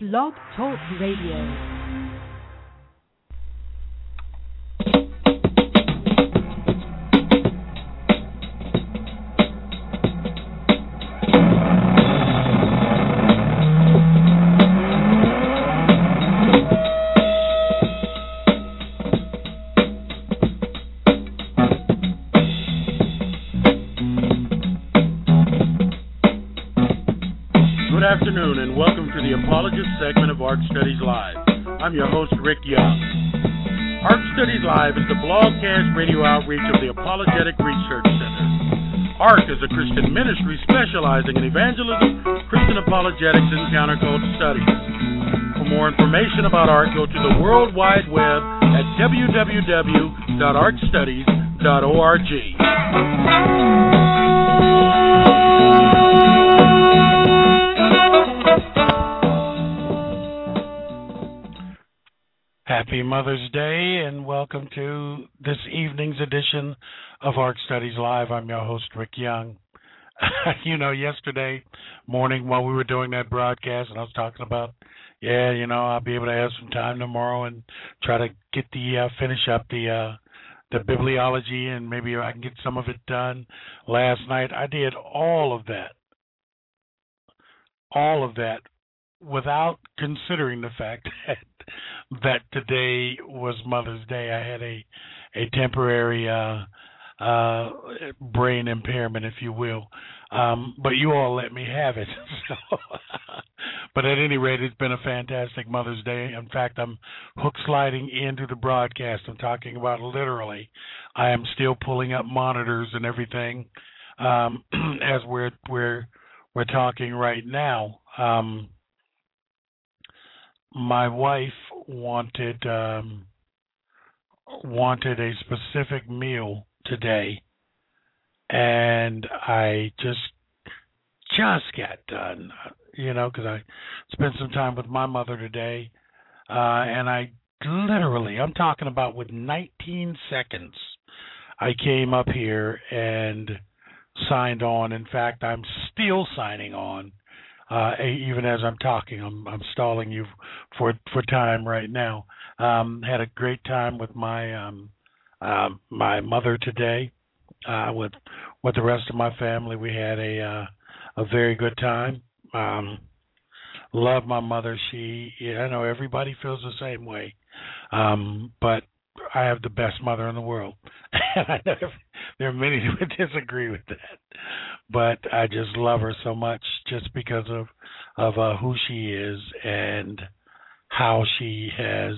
Blog Talk Radio. Good afternoon and welcome to the Apologist segment of ARC Studies Live. I'm your host, Rick Young. ARC Studies Live is the blogcast radio outreach of the Apologetic Research Center. ARC is a Christian ministry specializing in evangelism, Christian apologetics, and counterculture studies. For more information about ARC, go to the World Wide Web at www.arcstudies.org. Happy Mother's Day and welcome to this evening's edition of ARC Studies Live. I'm your host, Rick Young. Yesterday morning while we were doing that broadcast, and I was talking about, I'll be able to have some time tomorrow and try to get finish up the bibliology, and maybe I can get some of it done. Last night I did all of that without considering the fact that today was Mother's Day. I had a temporary brain impairment, if you will, but you all let me have it. But at any rate, it's been a fantastic Mother's Day. In fact, I'm hook sliding into the broadcast. I'm talking about literally. I am still pulling up monitors and everything as we're talking right now. My wife wanted a specific meal today, and I just got done, because I spent some time with my mother today, and I'm talking about with 19 seconds, I came up here and signed on. In fact, I'm still signing on. Even as I'm talking, I'm stalling you for time right now. Had a great time with my mother today. With the rest of my family, we had a very good time. Love my mother. I know everybody feels the same way, but I have the best mother in the world. And I know there are many who would disagree with that, but I just love her so much just because of who she is and how she has,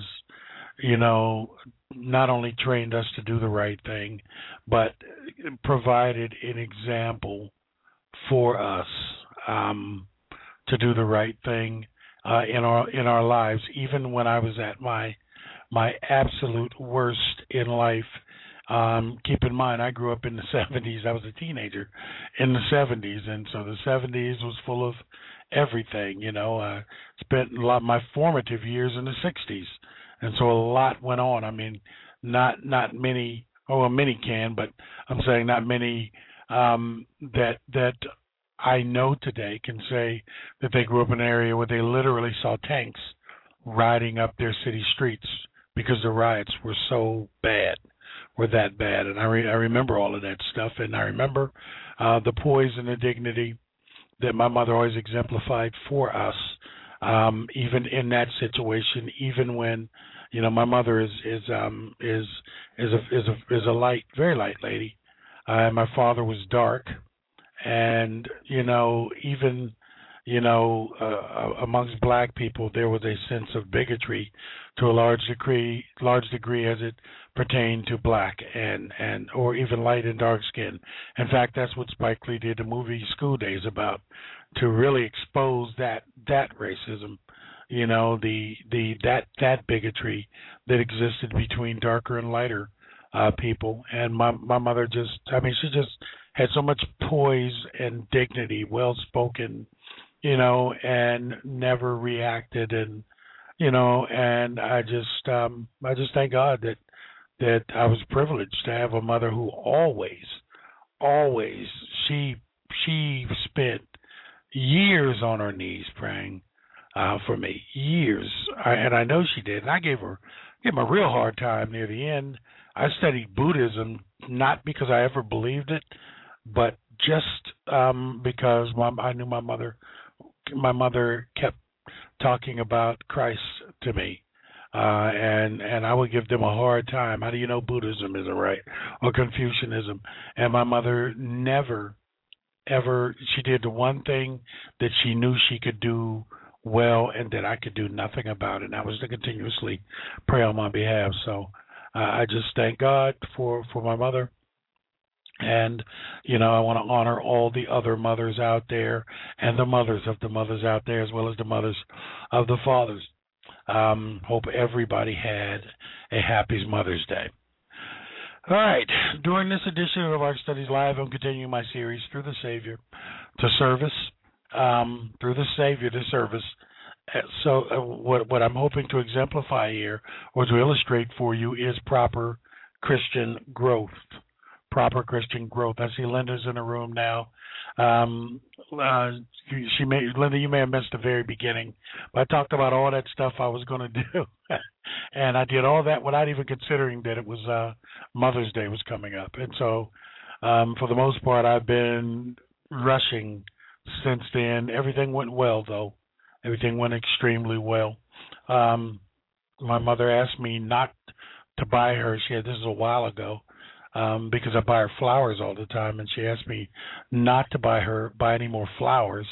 not only trained us to do the right thing, but provided an example for us to do the right thing in our lives, even when I was at my absolute worst in life. Keep in mind, I grew up in the 70s. I was a teenager in the 70s, and so the 70s was full of everything. I spent a lot of my formative years in the 60s, and so a lot went on. I mean, not many. Oh, many can, but I'm saying not many that I know today can say that they grew up in an area where they literally saw tanks riding up their city streets because the riots were so bad. Were that bad, and I remember all of that stuff, and I remember the poise and the dignity that my mother always exemplified for us, even in that situation, even when, my mother is a light, very light lady, and my father was dark, and even amongst black people, there was a sense of bigotry to a large degree as it pertained to black and or even light and dark skin. In fact, that's what Spike Lee did the movie School Days about, to really expose that racism, that bigotry that existed between darker and lighter people. And my mother she just had so much poise and dignity, well spoken, and never reacted, and and I just thank God that I was privileged to have a mother who always she spent years on her knees praying for me, years. And I know she did. And I gave him a real hard time near the end. I studied Buddhism not because I ever believed it, but just because I knew my mother. My mother kept talking about Christ to me, and I would give them a hard time. How do you know Buddhism isn't right, or Confucianism? And my mother never, ever. She did the one thing that she knew she could do well, and that I could do nothing about it. And that was to continuously pray on my behalf. So I just thank God for my mother. And, I want to honor all the other mothers out there and the mothers of the mothers out there, as well as the mothers of the fathers. Hope everybody had a happy Mother's Day. All right. During this edition of Ark Studies Live, I'm continuing my series Through the Savior to Service. Through the Savior to Service. So what I'm hoping to exemplify here, or to illustrate for you, is proper Christian growth. Proper Christian growth. I see Linda's in the room now. Linda, you may have missed the very beginning, but I talked about all that stuff I was going to do, and I did all that without even considering that it was Mother's Day was coming up. And so, for the most part, I've been rushing since then. Everything went well, though. Everything went extremely well. My mother asked me not to buy her. This is a while ago. Because I buy her flowers all the time, and she asked me not to buy any more flowers,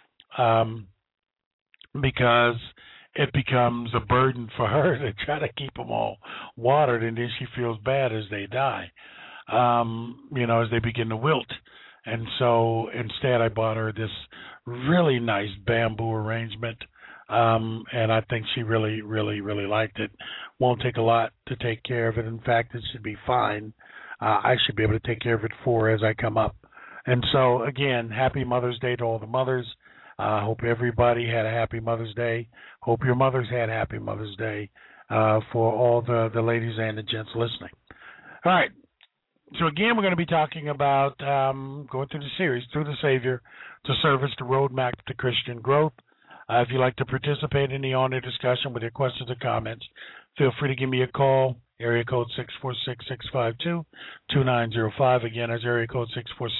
because it becomes a burden for her to try to keep them all watered, and then she feels bad as they die, as they begin to wilt. And so instead I bought her this really nice bamboo arrangement, and I think she really, really, really liked it. Won't take a lot to take care of it. In fact, it should be fine. I should be able to take care of it for her as I come up. And so, again, happy Mother's Day to all the mothers. Hope everybody had a happy Mother's Day. Hope your mothers had a happy Mother's Day for all the ladies and the gents listening. All right. So, again, we're going to be talking about going through the series, Through the Savior to Service, the Roadmap to Christian Growth. If you'd like to participate in the on-air discussion with your questions or comments, feel free to give me a call. Area code 646-652-2905. Again, that's area code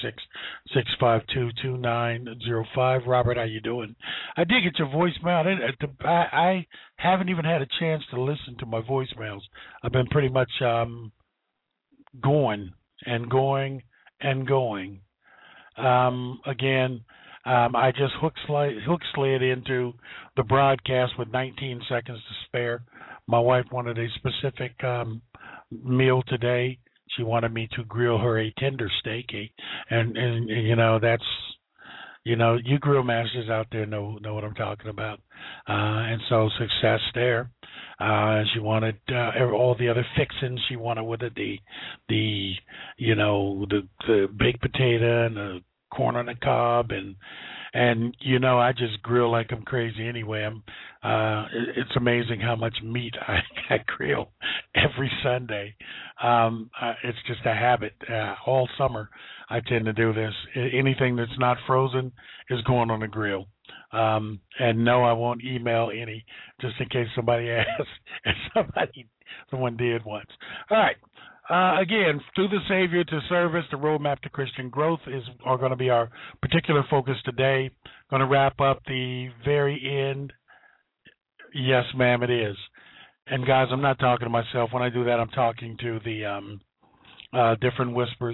646-652-2905. Robert, how you doing? I did get your voicemail. I haven't even had a chance to listen to my voicemails. I've been pretty much going and going and going. Again, I just hook slid into the broadcast with 19 seconds to spare. My wife wanted a specific meal today. She wanted me to grill her a tender steak, and that's, you grill masters out there know what I'm talking about, and so success there. She wanted all the other fixings she wanted with it, the baked potato and the corn on the cob, and I just grill like I'm crazy anyway. It's amazing how much meat I grill every Sunday. It's just a habit. All summer I tend to do this. Anything that's not frozen is going on the grill. And no, I won't email any, just in case somebody asks, and someone did once. All right. Again, Through the Savior to Service, the Roadmap to Christian Growth are going to be our particular focus today. Going to wrap up the very end. Yes, ma'am, it is. And guys, I'm not talking to myself. When I do that, I'm talking to the different whispers.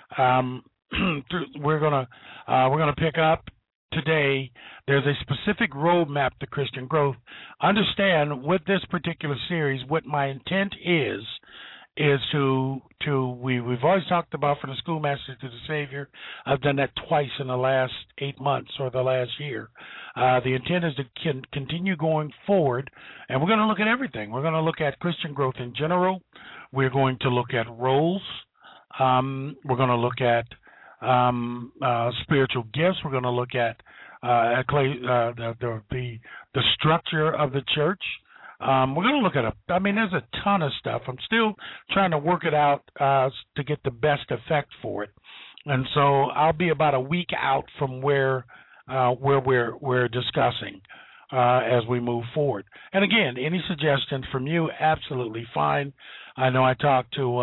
We're gonna pick up today. There's a specific roadmap to Christian growth. Understand, with this particular series, what my intent is we've always talked about from the schoolmaster to the Savior. I've done that twice in the last 8 months or the last year. The intent is to continue going forward, and we're going to look at everything. We're going to look at Christian growth in general. We're going to look at roles. We're going to look at spiritual gifts. We're going to look at the structure of the church. We're going to look at there's a ton of stuff. I'm still trying to work it out to get the best effect for it. And so I'll be about a week out from where we're discussing. as we move forward. And again, any suggestions from you, absolutely fine. I know I talked to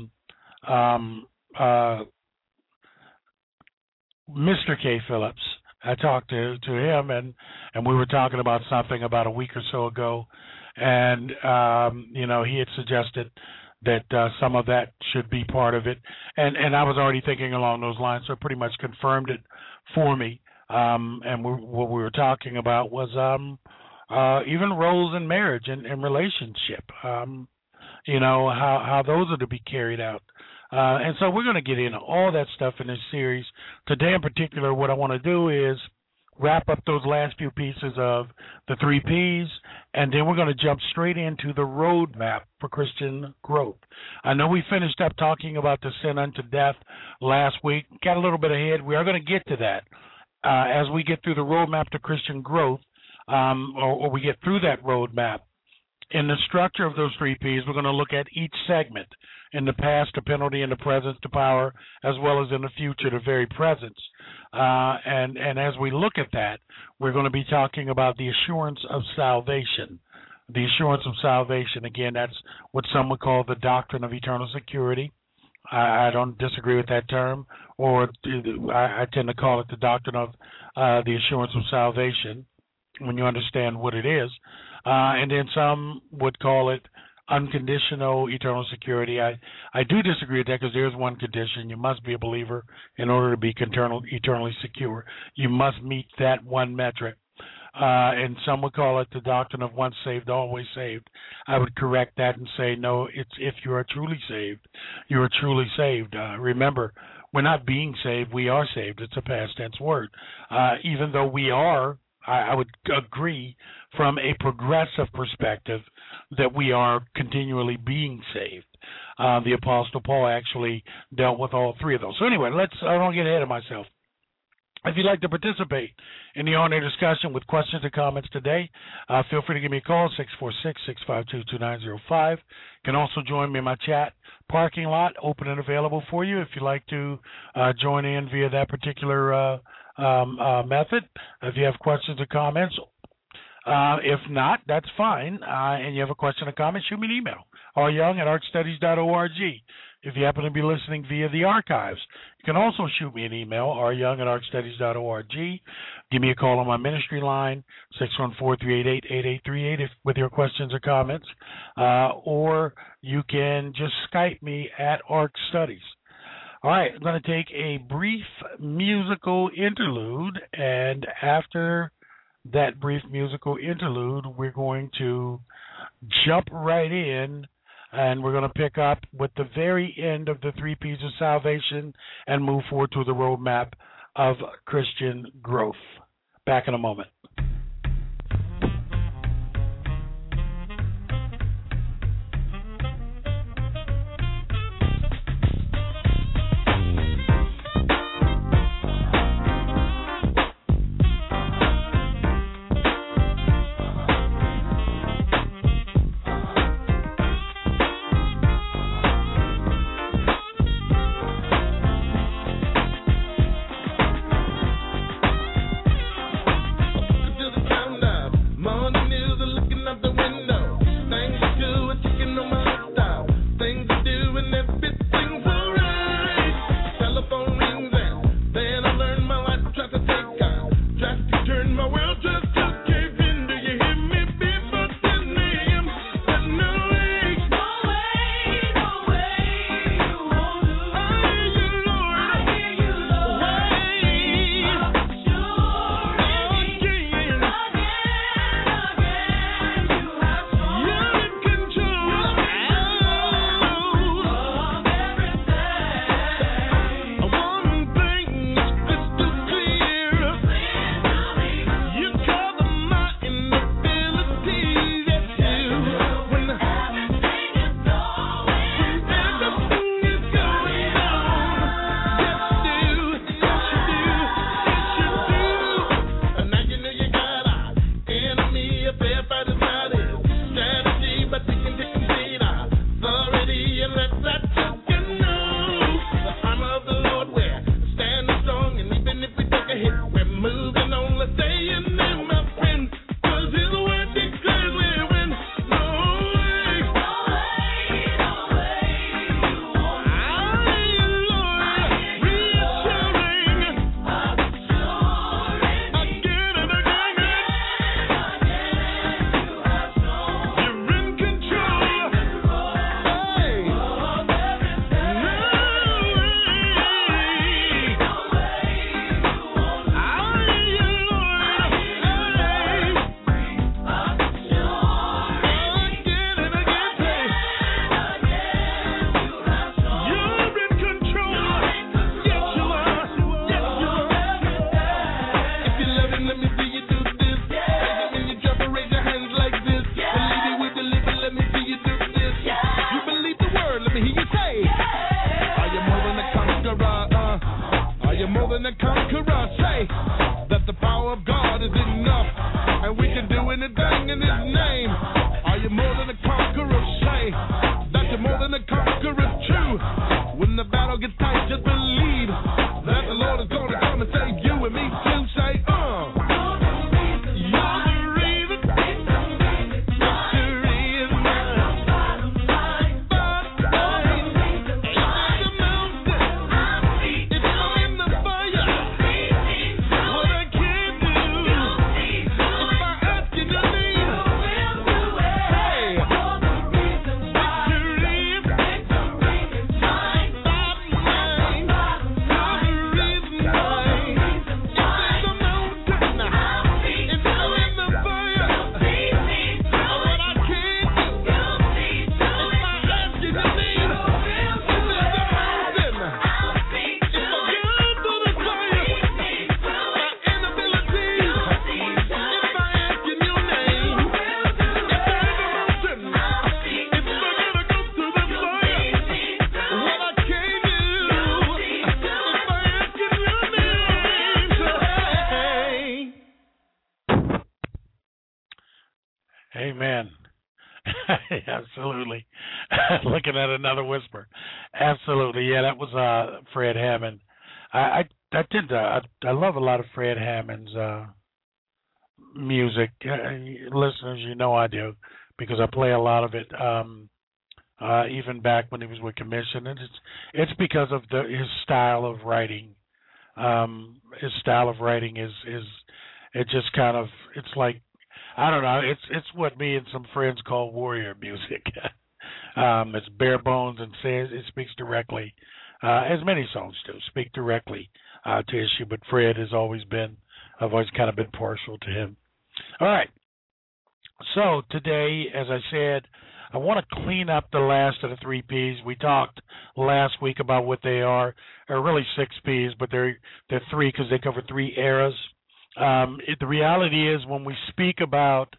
Mr. K. Phillips. I talked to him, and we were talking about something about a week or so ago, and he had suggested that some of that should be part of it, and I was already thinking along those lines, so it pretty much confirmed it for me. And what we were talking about was even roles in marriage and relationship. How those are to be carried out. And so we're going to get into all that stuff in this series. Today in particular, what I want to do is wrap up those last few pieces of the 3 Ps, and then we're going to jump straight into the roadmap for Christian growth. I know we finished up talking about the sin unto death last week. Got a little bit ahead. We are going to get to that as we get through the roadmap to Christian growth, or we get through that roadmap. In the structure of those 3 Ps, we're going to look at each segment. In the past, the penalty, in the present, the power, as well as in the future, the very presence. And as we look at that, we're going to be talking about the assurance of salvation. The assurance of salvation, again, that's what some would call the doctrine of eternal security. I don't disagree with that term, or I tend to call it the doctrine of the assurance of salvation, when you understand what it is. And then some would call it unconditional eternal security. I do disagree with that, because there's one condition. You must be a believer in order to be eternally secure. You must meet that one metric. And some would call it the doctrine of once saved, always saved. I would correct that and say, no, it's if you are truly saved, you are truly saved. Remember, we're not being saved, we are saved. It's a past tense word. Even though we are, I would agree from a progressive perspective that we are continually being saved. The Apostle Paul actually dealt with all 3 of those. So anyway, I don't get ahead of myself. If you'd like to participate in the on-air discussion with questions or comments today, feel free to give me a call, 646-652-2905. You can also join me in my chat parking lot, open and available for you if you'd like to join in via that particular method. If you have questions or comments, if not, that's fine. And you have a question or comment, shoot me an email, ryoung@archstudies.org. If you happen to be listening via the archives, you can also shoot me an email, ryoung@archstudies.org. Give me a call on my ministry line, 614-388-8838, with your questions or comments. Or you can just Skype me at Arch Studies. All right, I'm going to take a brief musical interlude, and after that brief musical interlude, we're going to jump right in, and we're going to pick up with the very end of the 3 Ps of salvation and move forward to the roadmap of Christian growth. Back in a moment. This his name. Are you more than a conqueror? Say that you're more than a conqueror too. When the battle gets tight, just believe that the Lord is going to come and save you and me too. Say, Amen. Absolutely. Looking at another whisper. Absolutely. Yeah, that was Fred Hammond. I love a lot of Fred Hammond's music. Listeners, you know I do, because I play a lot of it. Even back when he was with Commission, and it's because of his style of writing. His style of writing is it just kind of, it's like, I don't know. It's what me and some friends call warrior music. It's bare bones and says it speaks directly, as many songs do, speak directly to issue. But Fred has always been, I've always kind of been partial to him. All right. So today, as I said, I want to clean up the last of the 3 Ps. We talked last week about what they are. There are really 6 Ps, but they're 3 because they cover 3 eras. The reality is, when we speak about,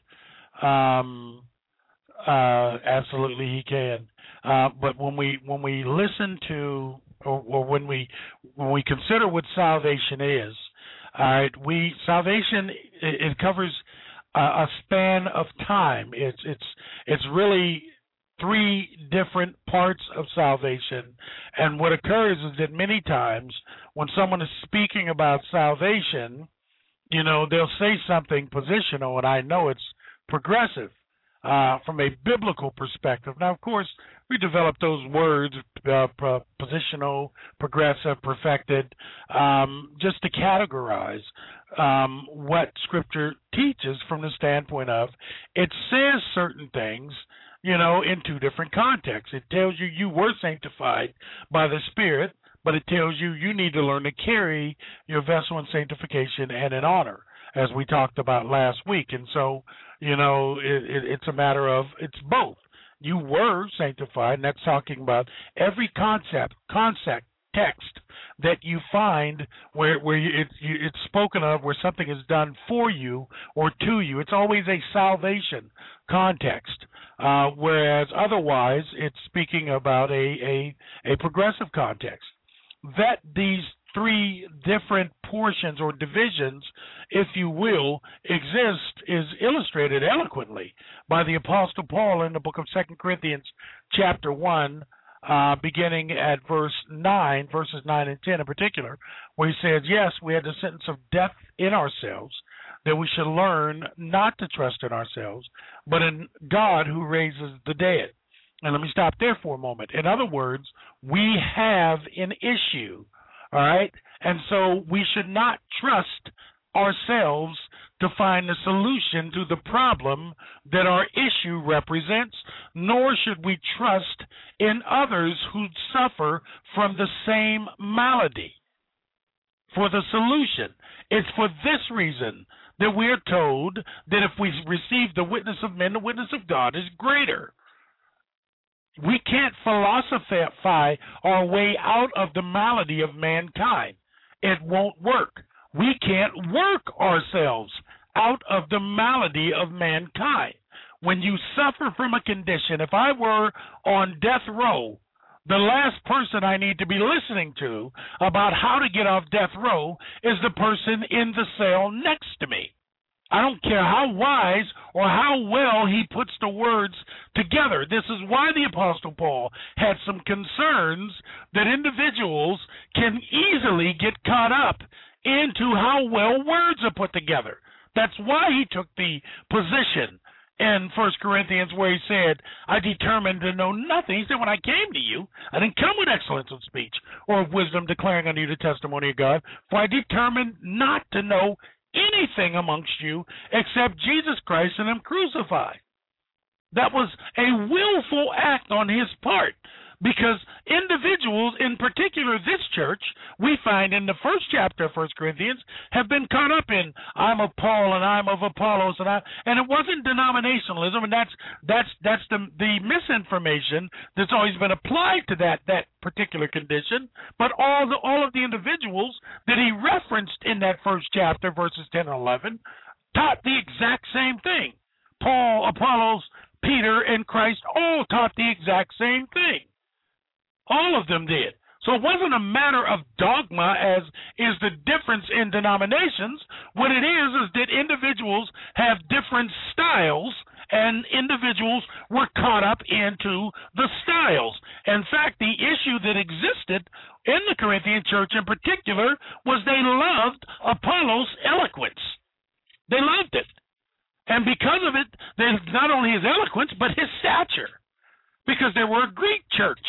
absolutely he can, but when we listen to, or when we consider what salvation is, all right, salvation, it covers a span of time. It's really 3 different parts of salvation, and what occurs is that many times when someone is speaking about salvation, you know, they'll say something positional, and I know it's progressive from a biblical perspective. Now, of course, we developed those words, positional, progressive, perfected, just to categorize what Scripture teaches from the standpoint of it says certain things, you know, in 2 different contexts. It tells you you were sanctified by the Spirit, but it tells you you need to learn to carry your vessel in sanctification and in honor, as we talked about last week. And so, you know, it's a matter of, it's both. You were sanctified, and that's talking about every concept, text that you find where it's spoken of, where something is done for you or to you. It's always a salvation context, whereas otherwise it's speaking about a progressive context. That these 3 different portions or divisions, if you will, exist is illustrated eloquently by the Apostle Paul in the book of 2 Corinthians chapter 1, beginning at verses 9 and 10 in particular, where he says, yes, we had the sentence of death in ourselves, that we should learn not to trust in ourselves, but in God who raises the dead. And let me stop there for a moment. In other words, we have an issue, all right? And so we should not trust ourselves to find the solution to the problem that our issue represents, nor should we trust in others who suffer from the same malady for the solution. It's for this reason that we are told that if we receive the witness of men, the witness of God is greater. We can't philosophize our way out of the malady of mankind. It won't work. We can't work ourselves out of the malady of mankind. When you suffer from a condition, if I were on death row, the last person I need to be listening to about how to get off death row is the person in the cell next to me. I don't care how wise or how well he puts the words together. This is why the Apostle Paul had some concerns that individuals can easily get caught up into how well words are put together. That's why he took the position in 1 Corinthians where he said, I determined to know nothing. He said, when I came to you, I didn't come with excellence of speech or of wisdom declaring unto you the testimony of God, for I determined not to know anything amongst you except Jesus Christ and him crucified. That was a willful act on his part, because individuals, in particular this church, we find in the first chapter of 1 Corinthians, have been caught up in, I'm of Paul and I'm of Apollos, and it wasn't denominationalism, and that's the misinformation that's always been applied to that particular condition. But all of the individuals that he referenced in that first chapter, verses 10 and 11, taught the exact same thing. Paul, Apollos, Peter, and Christ all taught the exact same thing. All of them did. So it wasn't a matter of dogma, as is the difference in denominations. What it is that individuals have different styles, and individuals were caught up into the styles. In fact, the issue that existed in the Corinthian church in particular was they loved Apollos' eloquence. They loved it. And because of it, there's not only his eloquence, but his stature, because they were a Greek church,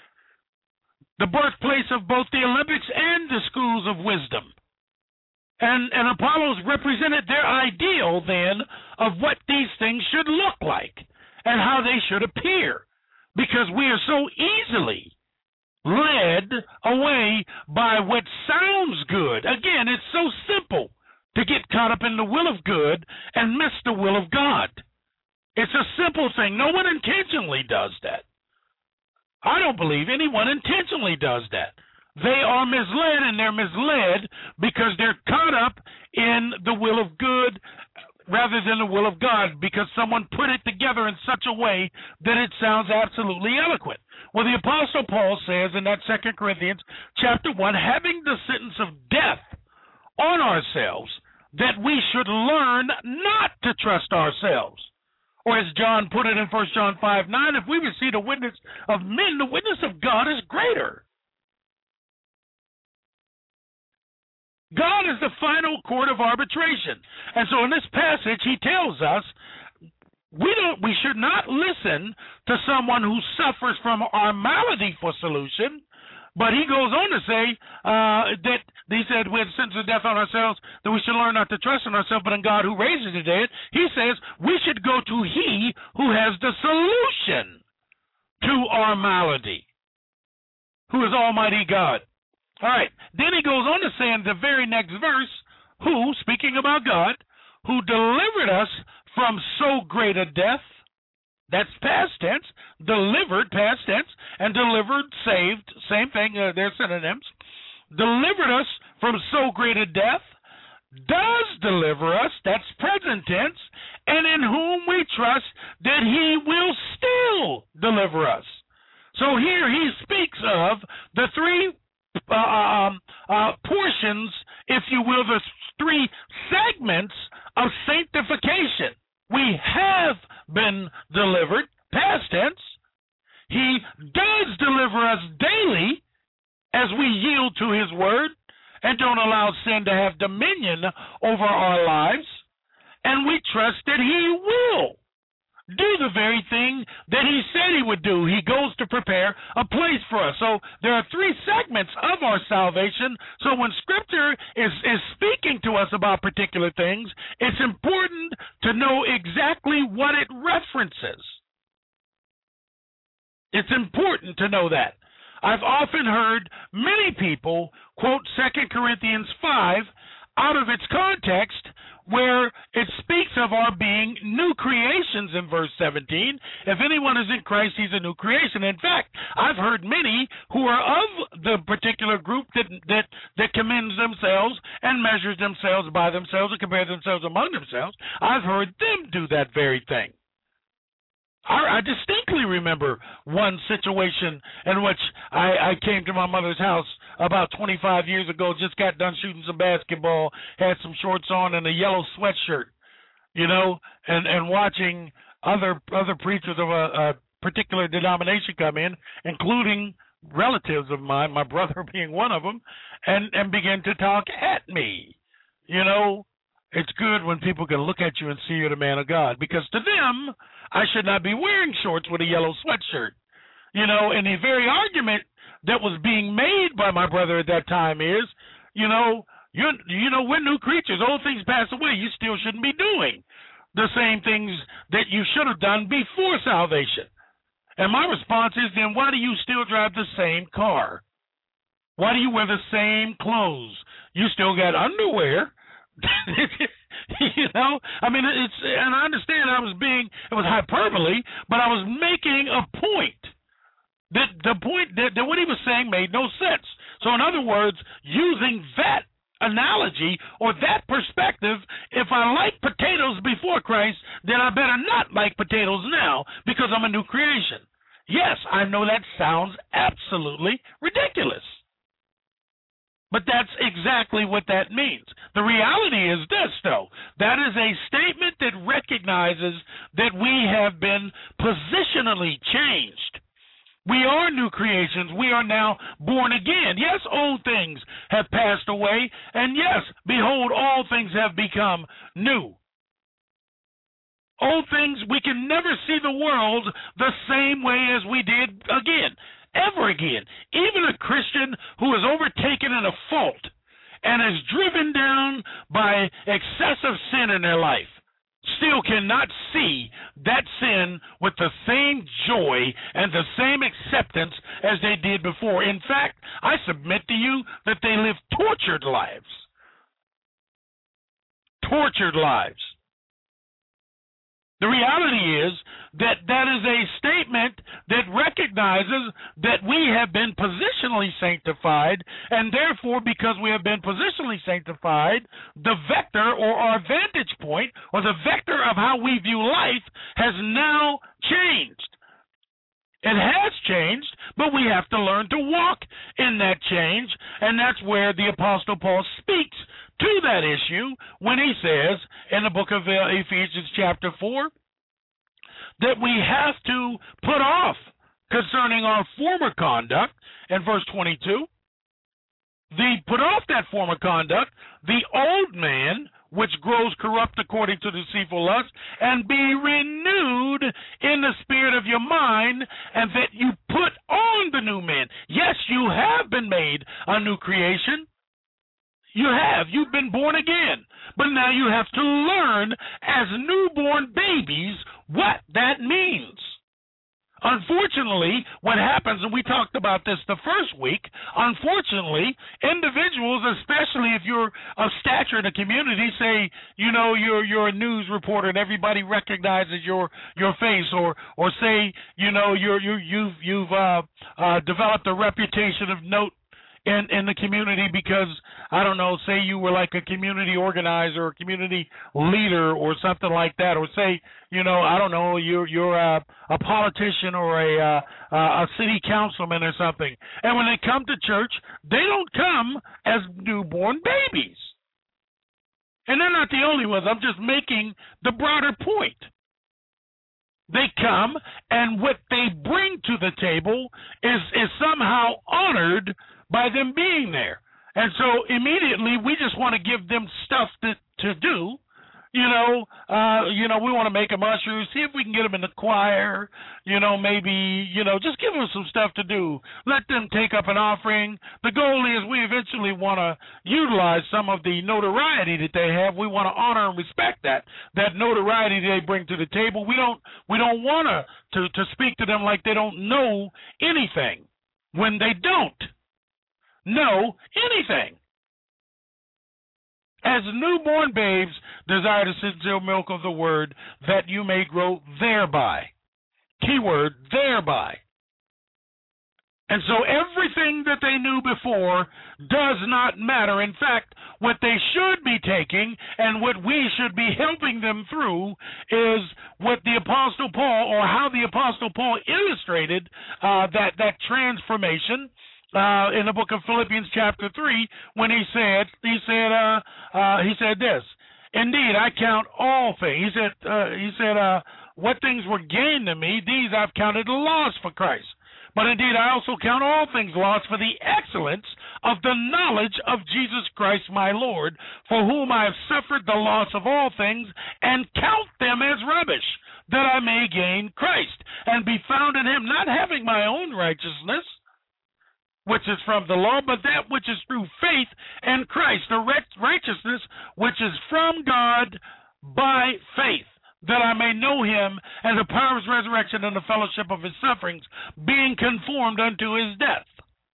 the birthplace of both the Olympics and the schools of wisdom. And Apollos represented their ideal then of what these things should look like and how they should appear, because we are so easily led away by what sounds good. Again, it's so simple to get caught up in the will of good and miss the will of God. It's a simple thing. No one intentionally does that. I don't believe anyone intentionally does that. They are misled, and they're misled because they're caught up in the will of good rather than the will of God, because someone put it together in such a way that it sounds absolutely eloquent. Well, the Apostle Paul says in that 2 Corinthians chapter 1, having the sentence of death on ourselves, that we should learn not to trust ourselves. Or as John put it in 1 John 5:9, if we receive the witness of men, the witness of God is greater. God is the final court of arbitration. And so in this passage, he tells us we should not listen to someone who suffers from our malady for solution. But he goes on to say that he said we have the sentence of death on ourselves, that we should learn not to trust in ourselves, but in God who raises the dead. He says we should go to he who has the solution to our malady, who is Almighty God. All right. Then he goes on to say in the very next verse, who, speaking about God, who delivered us from so great a death. That's past tense. Delivered, past tense, and delivered, saved, same thing, they're synonyms. Delivered us from so great a death, does deliver us, that's present tense, and in whom we trust that he will still deliver us. So here he speaks of the three portions, if you will, the three segments of sanctification. We have been delivered, past tense. He does deliver us daily as we yield to his word and don't allow sin to have dominion over our lives. And we trust that he will do the very thing that he said he would do. He goes to prepare a place for us. So there are three segments of our salvation. So when Scripture is speaking to us about particular things, it's important to know exactly what it references. It's important to know that. I've often heard many people quote 2 Corinthians 5 out of its context, where it speaks of our being new creations in verse 17. If anyone is in Christ, he's a new creation. In fact, I've heard many who are of the particular group that commends themselves and measures themselves by themselves and compare themselves among themselves. I've heard them do that very thing. I distinctly remember one situation in which I came to my mother's house about 25 years ago, just got done shooting some basketball, had some shorts on and a yellow sweatshirt. and watching other preachers of a particular denomination come in, including relatives of mine, my brother being one of them, and begin to talk at me. It's good when people can look at you and see you're the man of God, because to them, I should not be wearing shorts with a yellow sweatshirt. And the very argument that was being made by my brother at that time is, we're new creatures. Old things pass away. You still shouldn't be doing the same things that you should have done before salvation. And my response is, then why do you still drive the same car? Why do you wear the same clothes? You still got underwear. And I understand it was hyperbole, but I was making a point. The point that what he was saying made no sense. So in other words, using that analogy or that perspective, if I like potatoes before Christ, then I better not like potatoes now because I'm a new creation. Yes, I know that sounds absolutely ridiculous, but that's exactly what that means. The reality is this, though. That is a statement that recognizes that we have been positionally changed. We are new creations. We are now born again. Yes, old things have passed away, and yes, behold, all things have become new. Old things, we can never see the world the same way as we did again, ever again. Even a Christian who is overtaken in a fault and is driven down by excessive sin in their life still cannot see that sin with the same joy and the same acceptance as they did before. In fact, I submit to you that they live tortured lives. Tortured lives. The reality is that that is a statement that recognizes that we have been positionally sanctified, and therefore, because we have been positionally sanctified, the vector or our vantage point or the vector of how we view life has now changed. It has changed, but we have to learn to walk in that change, and that's where the Apostle Paul speaks to that issue when he says in the book of Ephesians chapter 4 that we have to put off concerning our former conduct in verse 22, put off that former conduct, the old man, which grows corrupt according to deceitful lust, and be renewed in the spirit of your mind, and that you put on the new man. Yes, you have been made a new creation. You have. You've been born again. But now you have to learn as newborn babies what that means. Unfortunately, what happens, and we talked about this the first week, unfortunately, individuals, especially if you're of stature in the community, say, you're a news reporter and everybody recognizes your face, or say, you've developed a reputation of note in the community because, I don't know, say you were like a community organizer or community leader or something like that, or say, I don't know, you're a politician or a city councilman or something. And when they come to church, they don't come as newborn babies. And they're not the only ones. I'm just making the broader point. They come, and what they bring to the table is somehow honored by them being there. And so immediately we just want to give them stuff to do. We want to make them ushers, see if we can get them in the choir, maybe, just give them some stuff to do. Let them take up an offering. The goal is we eventually want to utilize some of the notoriety that they have. We want to honor and respect that notoriety they bring to the table. We don't want to speak to them like they don't know anything when they don't know anything. As newborn babes, desire the sincere milk of the word, that you may grow thereby. Keyword, thereby. And so everything that they knew before does not matter. In fact, what they should be taking and what we should be helping them through is what the Apostle Paul, or how the Apostle Paul illustrated that transformation in the book of Philippians chapter 3, when he said this, Indeed, I count all things. He said, what things were gained to me, these I've counted loss for Christ. But indeed, I also count all things lost for the excellence of the knowledge of Jesus Christ my Lord, for whom I have suffered the loss of all things, and count them as rubbish, that I may gain Christ, and be found in him, not having my own righteousness, which is from the law, but that which is through faith in Christ, the righteousness which is from God by faith, that I may know him and the power of his resurrection and the fellowship of his sufferings, being conformed unto his death.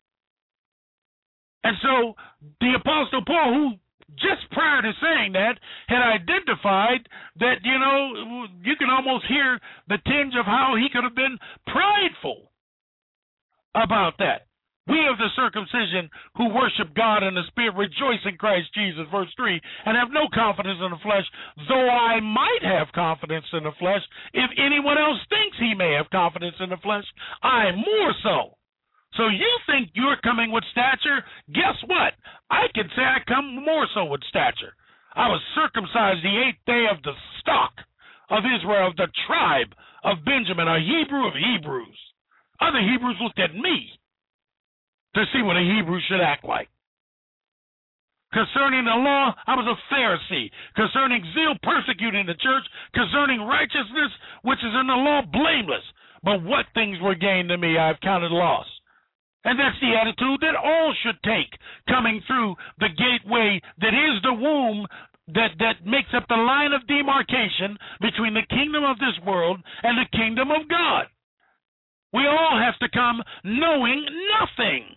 And so the Apostle Paul, who just prior to saying that, had identified that, you can almost hear the tinge of how he could have been prideful about that. We of the circumcision who worship God in the Spirit rejoice in Christ Jesus, verse 3, and have no confidence in the flesh, though I might have confidence in the flesh. If anyone else thinks he may have confidence in the flesh, I more so. So you think you're coming with stature? Guess what? I can say I come more so with stature. I was circumcised the 8th day of the stock of Israel, of the tribe of Benjamin, a Hebrew of Hebrews. Other Hebrews looked at me to see what a Hebrew should act like. Concerning the law, I was a Pharisee. Concerning zeal, persecuting the church. Concerning righteousness, which is in the law, blameless. But what things were gained to me, I have counted loss. And that's the attitude that all should take, coming through the gateway that is the womb that makes up the line of demarcation between the kingdom of this world and the kingdom of God. We all have to come knowing nothing.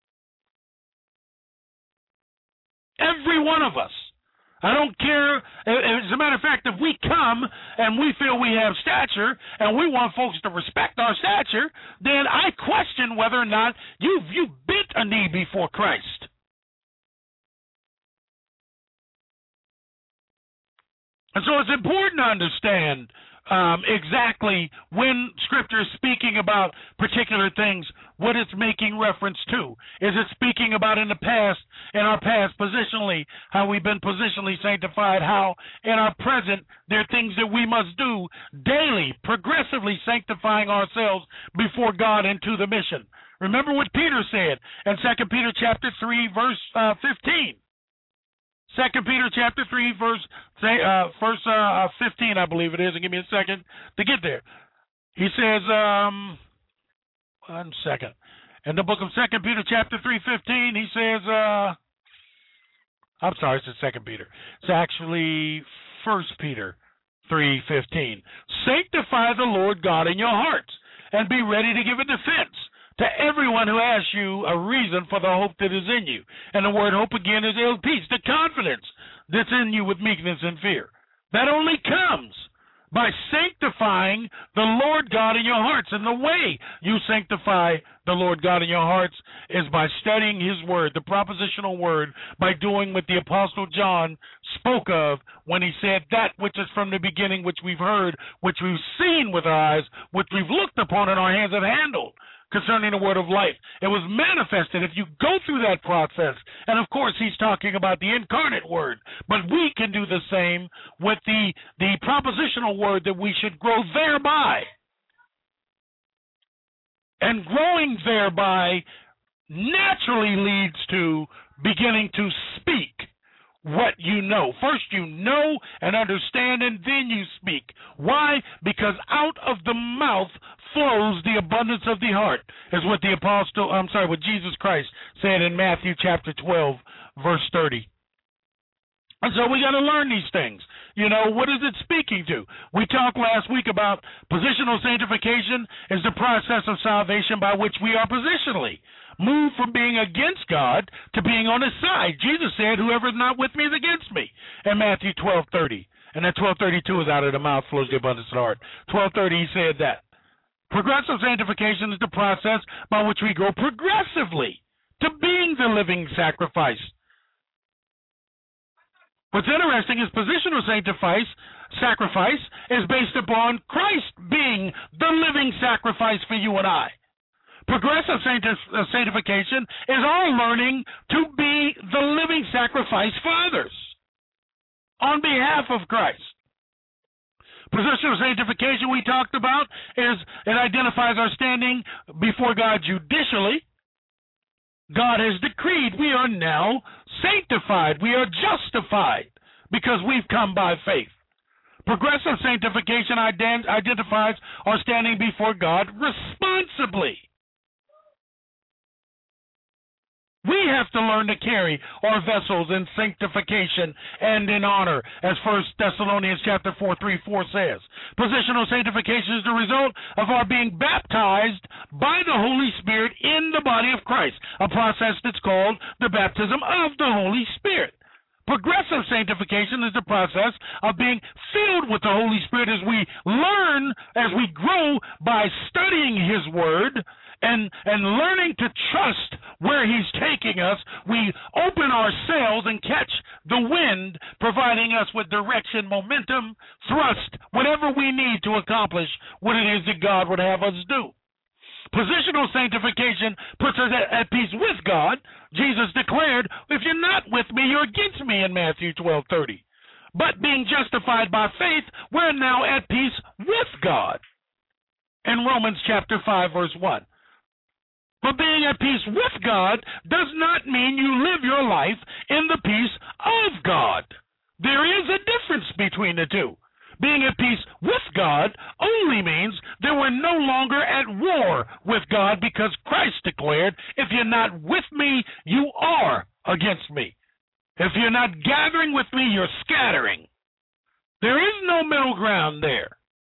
Every one of us. I don't care. As a matter of fact, if we come and we feel we have stature and we want folks to respect our stature, then I question whether or not you've bent a knee before Christ. And so it's important to understand exactly when Scripture is speaking about particular things, what it's making reference to. Is it speaking about in our past, positionally, how we've been positionally sanctified, how in our present there are things that we must do daily, progressively sanctifying ourselves before God into the mission. Remember what Peter said in 2 Peter chapter 3, verse 15. 2 Peter chapter 3, verse 15, I believe it is, and give me a second to get there. He says, 1 second. In the book of 2 Peter chapter 3:15, he says, I'm sorry, it's 2 Peter. It's actually 1 Peter 3:15. Sanctify the Lord God in your hearts, and be ready to give a defense to everyone who asks you a reason for the hope that is in you. And the word hope again is peace, the confidence that's in you with meekness and fear. That only comes by sanctifying the Lord God in your hearts. And the way you sanctify the Lord God in your hearts is by studying his word, the propositional word, by doing what the Apostle John spoke of when he said that which is from the beginning, which we've heard, which we've seen with our eyes, which we've looked upon and our hands have handled. Concerning the word of life, it was manifested. If you go through that process, and of course he's talking about the incarnate word, but we can do the same with the propositional word that we should grow thereby. And growing thereby naturally leads to beginning to speak what you know. First you know and understand, and then you speak. Why? Because out of the mouth flows the abundance of the heart, is what what Jesus Christ said in Matthew chapter 12, verse 30. And so we got to learn these things. What is it speaking to? We talked last week about positional sanctification is the process of salvation by which we are positionally moved from being against God to being on his side. Jesus said, whoever is not with me is against me, in Matthew 12:30. And then 12:32 is out of the mouth flows the abundance of the heart. 12:30 he said that. Progressive sanctification is the process by which we grow progressively to being the living sacrifice. What's interesting is positional sacrifice is based upon Christ being the living sacrifice for you and I. Progressive sanctification is our learning to be the living sacrifice for others. on behalf of Christ. Positional sanctification we talked about is it identifies our standing before God judicially. God has decreed we are now sanctified. We are justified because we've come by faith. Progressive sanctification identifies our standing before God responsibly. We have to learn to carry our vessels in sanctification and in honor, as 1 Thessalonians chapter 4:3-4 says. Positional sanctification is the result of our being baptized by the Holy Spirit in the body of Christ, a process that's called the baptism of the Holy Spirit. Progressive sanctification is the process of being filled with the Holy Spirit as we learn, as we grow by studying His Word, and learning to trust where He's taking us. We open our sails and catch the wind, providing us with direction, momentum, thrust, whatever we need to accomplish what it is that God would have us do. Positional sanctification puts us at peace with God. Jesus declared, if you're not with me, you're against me in Matthew 12:30. But being justified by faith, we're now at peace with God in Romans chapter 5:1. But being at peace with God does not mean you live your life in the peace of God. There is a difference between the two. Being at peace with God only means that we're no longer at war with God, because Christ declared, if you're not with me, you are against me. If you're not gathering with me, you're scattering. There is no middle ground there.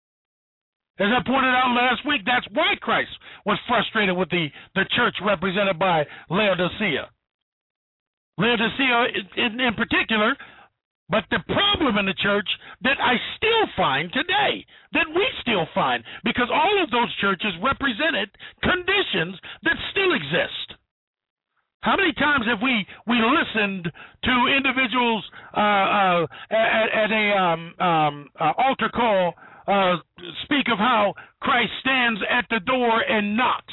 As I pointed out last week, that's why Christ was frustrated with the church represented by Laodicea. Laodicea in particular, but the problem in the church that I still find today, that we still find, because all of those churches represented conditions that still exist. How many times have we listened to individuals at a altar call speak of how Christ stands at the door and knocks,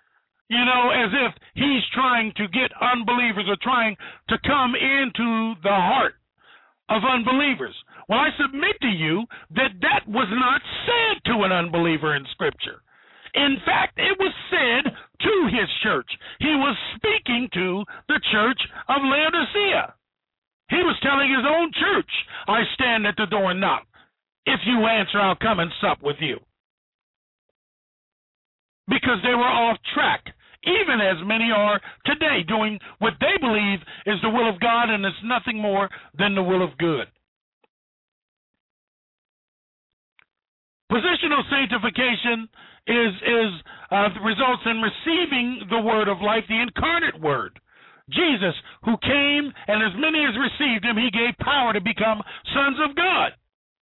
as if He's trying to get unbelievers or trying to come into the heart of unbelievers? Well, I submit to you that was not said to an unbeliever in Scripture. In fact, it was said to His church. He was speaking to the church of Laodicea. He was telling His own church, I stand at the door and knock. If you answer, I'll come and sup with you. Because they were off track, even as many are today, doing what they believe is the will of God, and it's nothing more than the will of good. Positional sanctification results in receiving the word of life, the incarnate word. Jesus, who came, and as many as received Him, He gave power to become sons of God.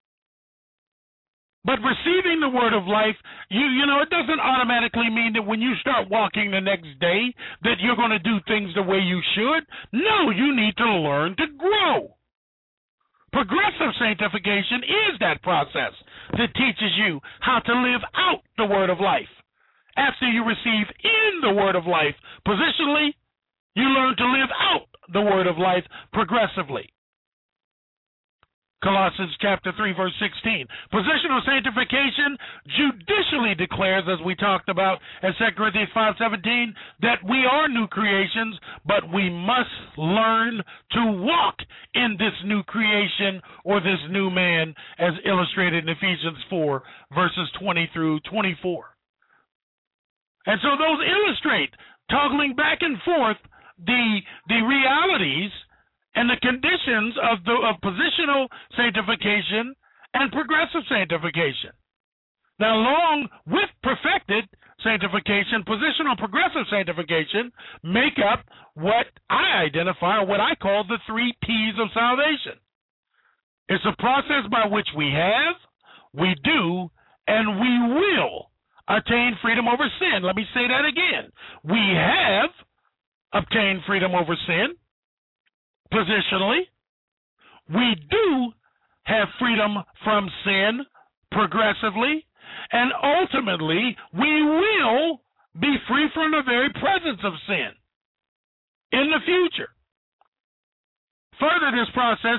But receiving the word of life, it doesn't automatically mean that when you start walking the next day that you're going to do things the way you should. No, you need to learn to grow. Progressive sanctification is that process that teaches you how to live out the word of life. After you receive in the word of life positionally, you learn to live out the word of life progressively. Colossians chapter 3:16. Positional sanctification judicially declares, as we talked about in 2 Corinthians 5:17, that we are new creations, but we must learn to walk in this new creation or this new man, as illustrated in Ephesians 4:20-24. And so those illustrate, toggling back and forth, the realities and the conditions of positional sanctification and progressive sanctification. Now, along with perfected sanctification, positional and progressive sanctification make up what I identify, or what I call the 3 P's of salvation. It's a process by which we have, we do, and we will attain freedom over sin. Let me say that again. We have obtained freedom over sin. Positionally, we do have freedom from sin progressively, and ultimately we will be free from the very presence of sin in the future. Further, this process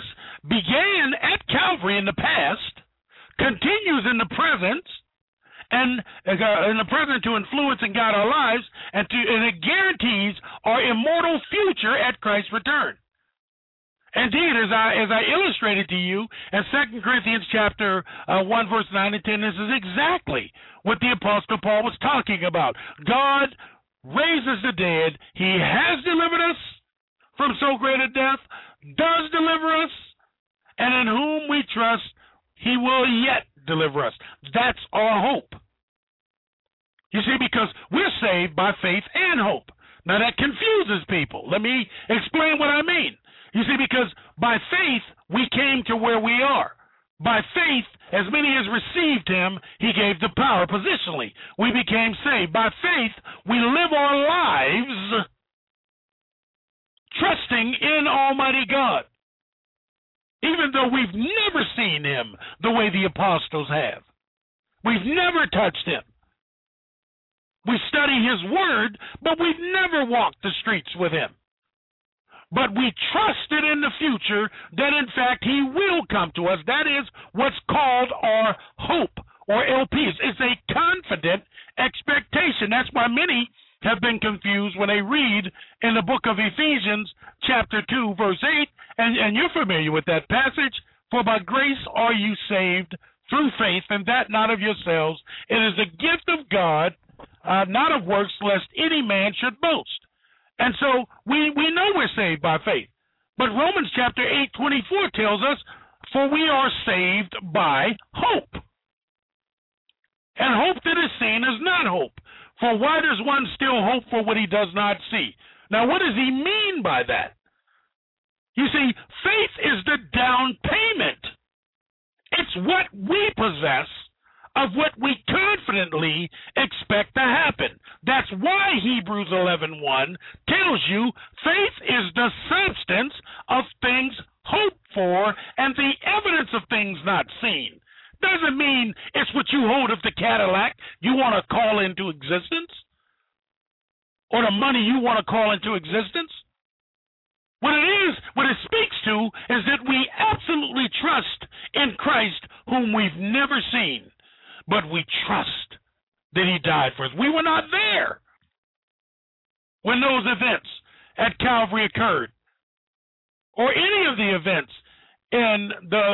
began at Calvary in the past, continues in the present, and in the present to influence and guide our lives, and it guarantees our immortal future at Christ's return. Indeed, as I illustrated to you in 2 Corinthians chapter 1, verse 9 and 10, this is exactly what the Apostle Paul was talking about. God raises the dead. He has delivered us from so great a death, does deliver us, and in whom we trust, he will yet deliver us. That's our hope. You see, because we're saved by faith and hope. Now, that confuses people. Let me explain what I mean. You see, because by faith, we came to where we are. By faith, as many as received him, he gave the power positionally. We became saved. By faith, we live our lives trusting in Almighty God, even though we've never seen him the way the apostles have. We've never touched him. We study his word, but we've never walked the streets with him. But we trusted in the future that, in fact, he will come to us. That is what's called our hope, or LPs. It's a confident expectation. That's why many have been confused when they read in the book of Ephesians, chapter 2, verse 8, and you're familiar with that passage. For by grace are you saved through faith, and that not of yourselves. It is a gift of God, not of works, lest any man should boast. And so we know we're saved by faith. But Romans chapter 8:24 tells us, for we are saved by hope. And hope that is seen is not hope. For why does one still hope for what he does not see? Now, what does he mean by that? You see, faith is the down payment. It's what we possess of what we confidently expect to happen. That's why Hebrews 11:1 tells you faith is the substance of things hoped for and the evidence of things not seen. Doesn't mean it's what you hold of the Cadillac you want to call into existence, or the money you want to call into existence. What it speaks to is that we absolutely trust in Christ, whom we've never seen, but we trust that he died for us. We were not there when those events at Calvary occurred, or any of the events in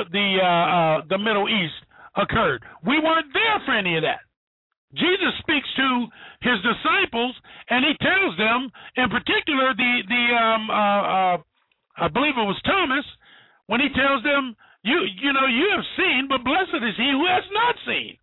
the Middle East occurred. We weren't there for any of that. Jesus speaks to his disciples, and he tells them, in particular, I believe it was Thomas, when he tells them, you have seen, but blessed is he who has not seen.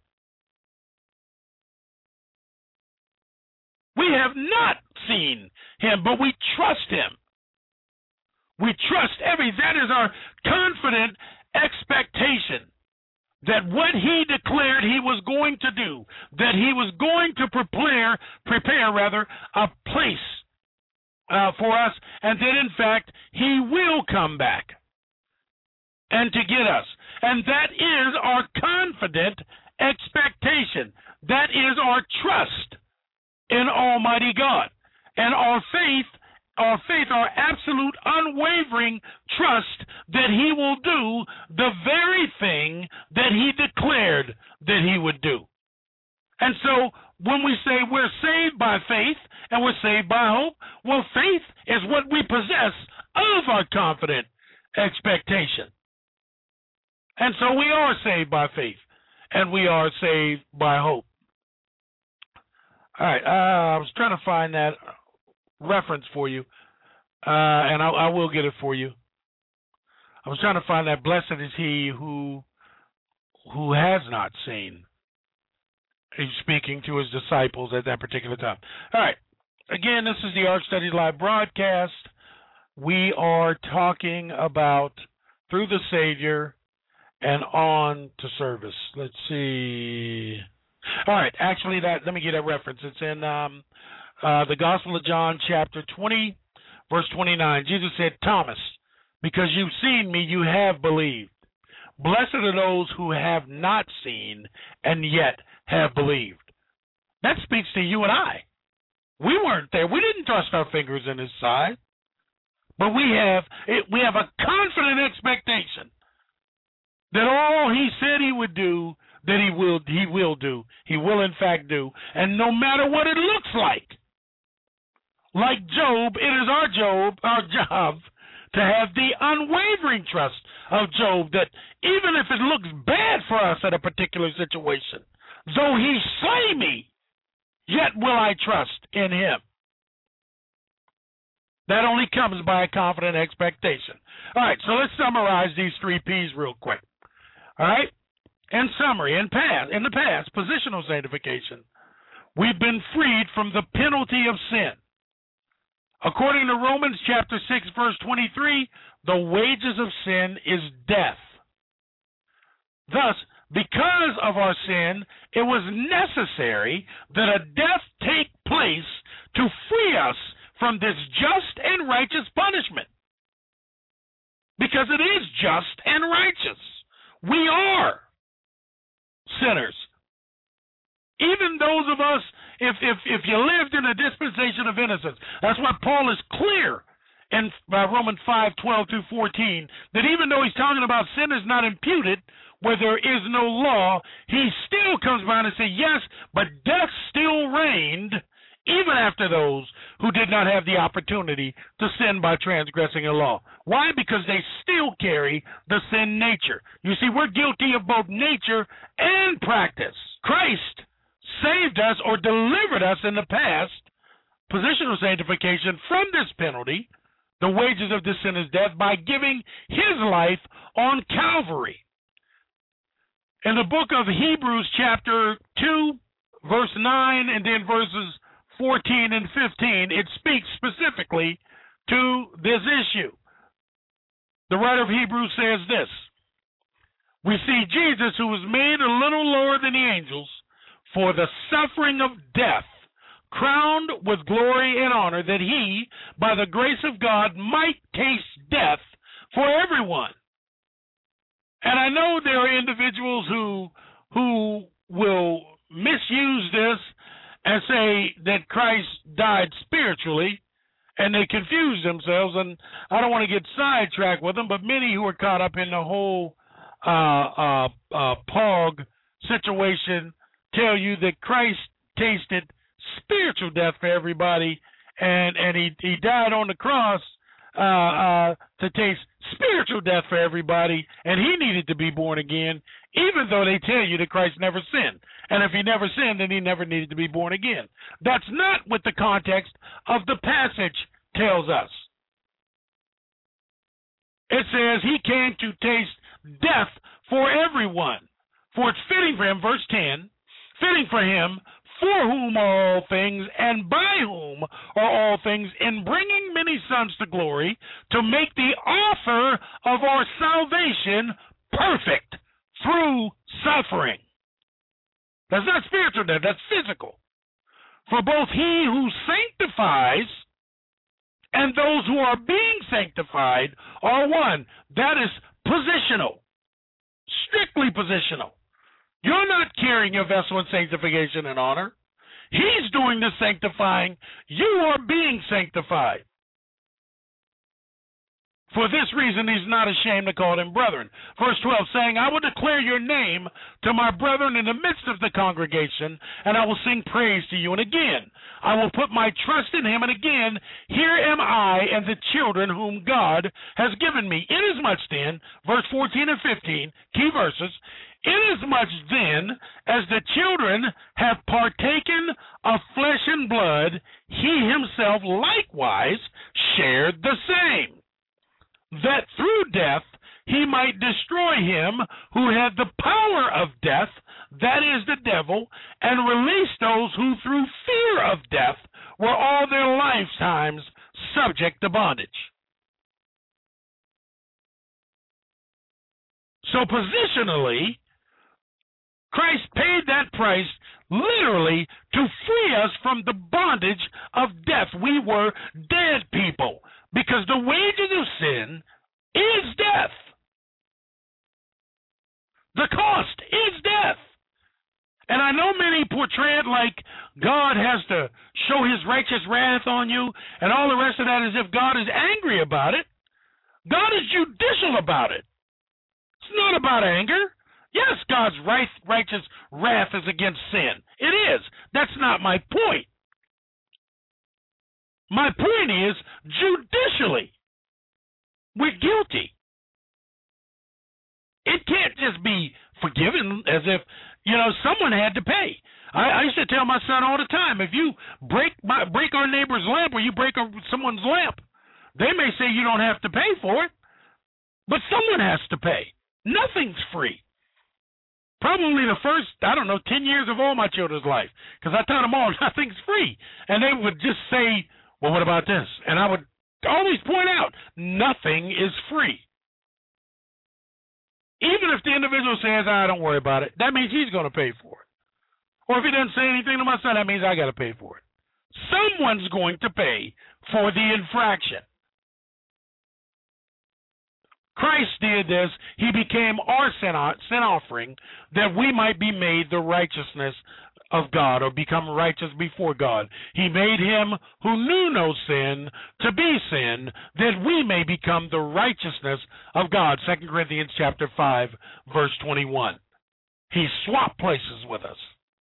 We have not seen him, but we trust him. We trust that is our confident expectation that what he declared he was going to do, that he was going to prepare a place for us, and that in fact he will come back and to get us. And that is our confident expectation. That is our trust in Almighty God. And our faith, our absolute unwavering trust that he will do the very thing that he declared that he would do. And so when we say we're saved by faith and we're saved by hope, well, faith is what we possess of our confident expectation. And so we are saved by faith and we are saved by hope. All right, I was trying to find that reference for you, and I will get it for you. I was trying to find that blessed is he who has not seen. He's speaking to his disciples at that particular time. All right, again, this is the Ark Studies Live broadcast. We are talking about through the Savior and on to service. Let's see. All right, actually, let me get that reference. It's in the Gospel of John, chapter 20, verse 29. Jesus said, Thomas, because you've seen me, you have believed. Blessed are those who have not seen and yet have believed. That speaks to you and I. We weren't there. We didn't thrust our fingers in his side. But we have a confident expectation that all he said he would do, that he will do. He will in fact do. And no matter what it looks like Job, it is our job to have the unwavering trust of Job, that even if it looks bad for us at a particular situation, though he slay me, yet will I trust in him. That only comes by a confident expectation. All right, so let's summarize these 3 P's real quick. All right? In summary, in the past, positional sanctification, we've been freed from the penalty of sin. According to Romans chapter 6, verse 23, the wages of sin is death. Thus, because of our sin, it was necessary that a death take place to free us from this just and righteous punishment. Because it is just and righteous. We are sinners. Even those of us, if you lived in a dispensation of innocence, that's why Paul is clear in Romans 5:12 through 14, that even though he's talking about sin is not imputed where there is no law, he still comes around and says, yes, but death still reigned even after those who did not have the opportunity to sin by transgressing a law. Why? Because they still carry the sin nature. You see, we're guilty of both nature and practice. Christ saved us or delivered us in the past, positional sanctification, from this penalty, the wages of this sin is death, by giving his life on Calvary. In the book of Hebrews chapter 2, verse 9, and then verses 14 and 15, it speaks specifically to this issue. The writer of Hebrews says this: we see Jesus, who was made a little lower than the angels for the suffering of death, crowned with glory and honor, that he, by the grace of God, might taste death for everyone. And I know there are individuals who will misuse this and say that Christ died spiritually, and they confuse themselves. And I don't want to get sidetracked with them, but many who are caught up in the whole POG situation tell you that Christ tasted spiritual death for everybody, and he died on the cross to taste spiritual death for everybody, and he needed to be born again, even though they tell you that Christ never sinned. And if he never sinned, then he never needed to be born again. That's not what the context of the passage tells us. It says he came to taste death for everyone. For it's fitting for him, verse 10, fitting for him, for whom are all things, and by whom are all things, in bringing many sons to glory, to make the author of our salvation perfect through suffering. That's not spiritual death, that's physical. For both he who sanctifies and those who are being sanctified are one. That is positional, strictly positional. You're not carrying your vessel in sanctification and honor. He's doing the sanctifying. You are being sanctified. For this reason, he's not ashamed to call them brethren. Verse 12, saying, I will declare your name to my brethren in the midst of the congregation, and I will sing praise to you. And again, I will put my trust in him. And again, here am I and the children whom God has given me. Inasmuch then, verse 14 and 15, key verses, inasmuch then as the children have partaken of flesh and blood, he himself likewise shared the same, that through death he might destroy him who had the power of death, that is the devil, and release those who through fear of death were all their lifetimes subject to bondage. So positionally, Christ paid that price literally to free us from the bondage of death. We were dead people because the wages of sin is death. The cost is death. And I know many portray it like God has to show his righteous wrath on you and all the rest of that, as if God is angry about it. God is judicial about it. It's not about anger. Yes, God's righteous wrath is against sin. It is. That's not my point. My point is, judicially, we're guilty. It can't just be forgiven as if, someone had to pay. I used to tell my son all the time, if you break our neighbor's lamp or you break someone's lamp, they may say you don't have to pay for it, but someone has to pay. Nothing's free. Probably the first, 10 years of all my children's life, because I taught them all nothing's free. And they would just say, well, what about this? And I would always point out, nothing is free. Even if the individual says, don't worry about it, that means he's going to pay for it. Or if he doesn't say anything to my son, that means I got to pay for it. Someone's going to pay for the infraction. Christ did this. He became our sin offering that we might be made the righteousness of God, or become righteous before God. He made him who knew no sin to be sin, that we may become the righteousness of God. 2 Corinthians chapter 5, verse 21. He swapped places with us.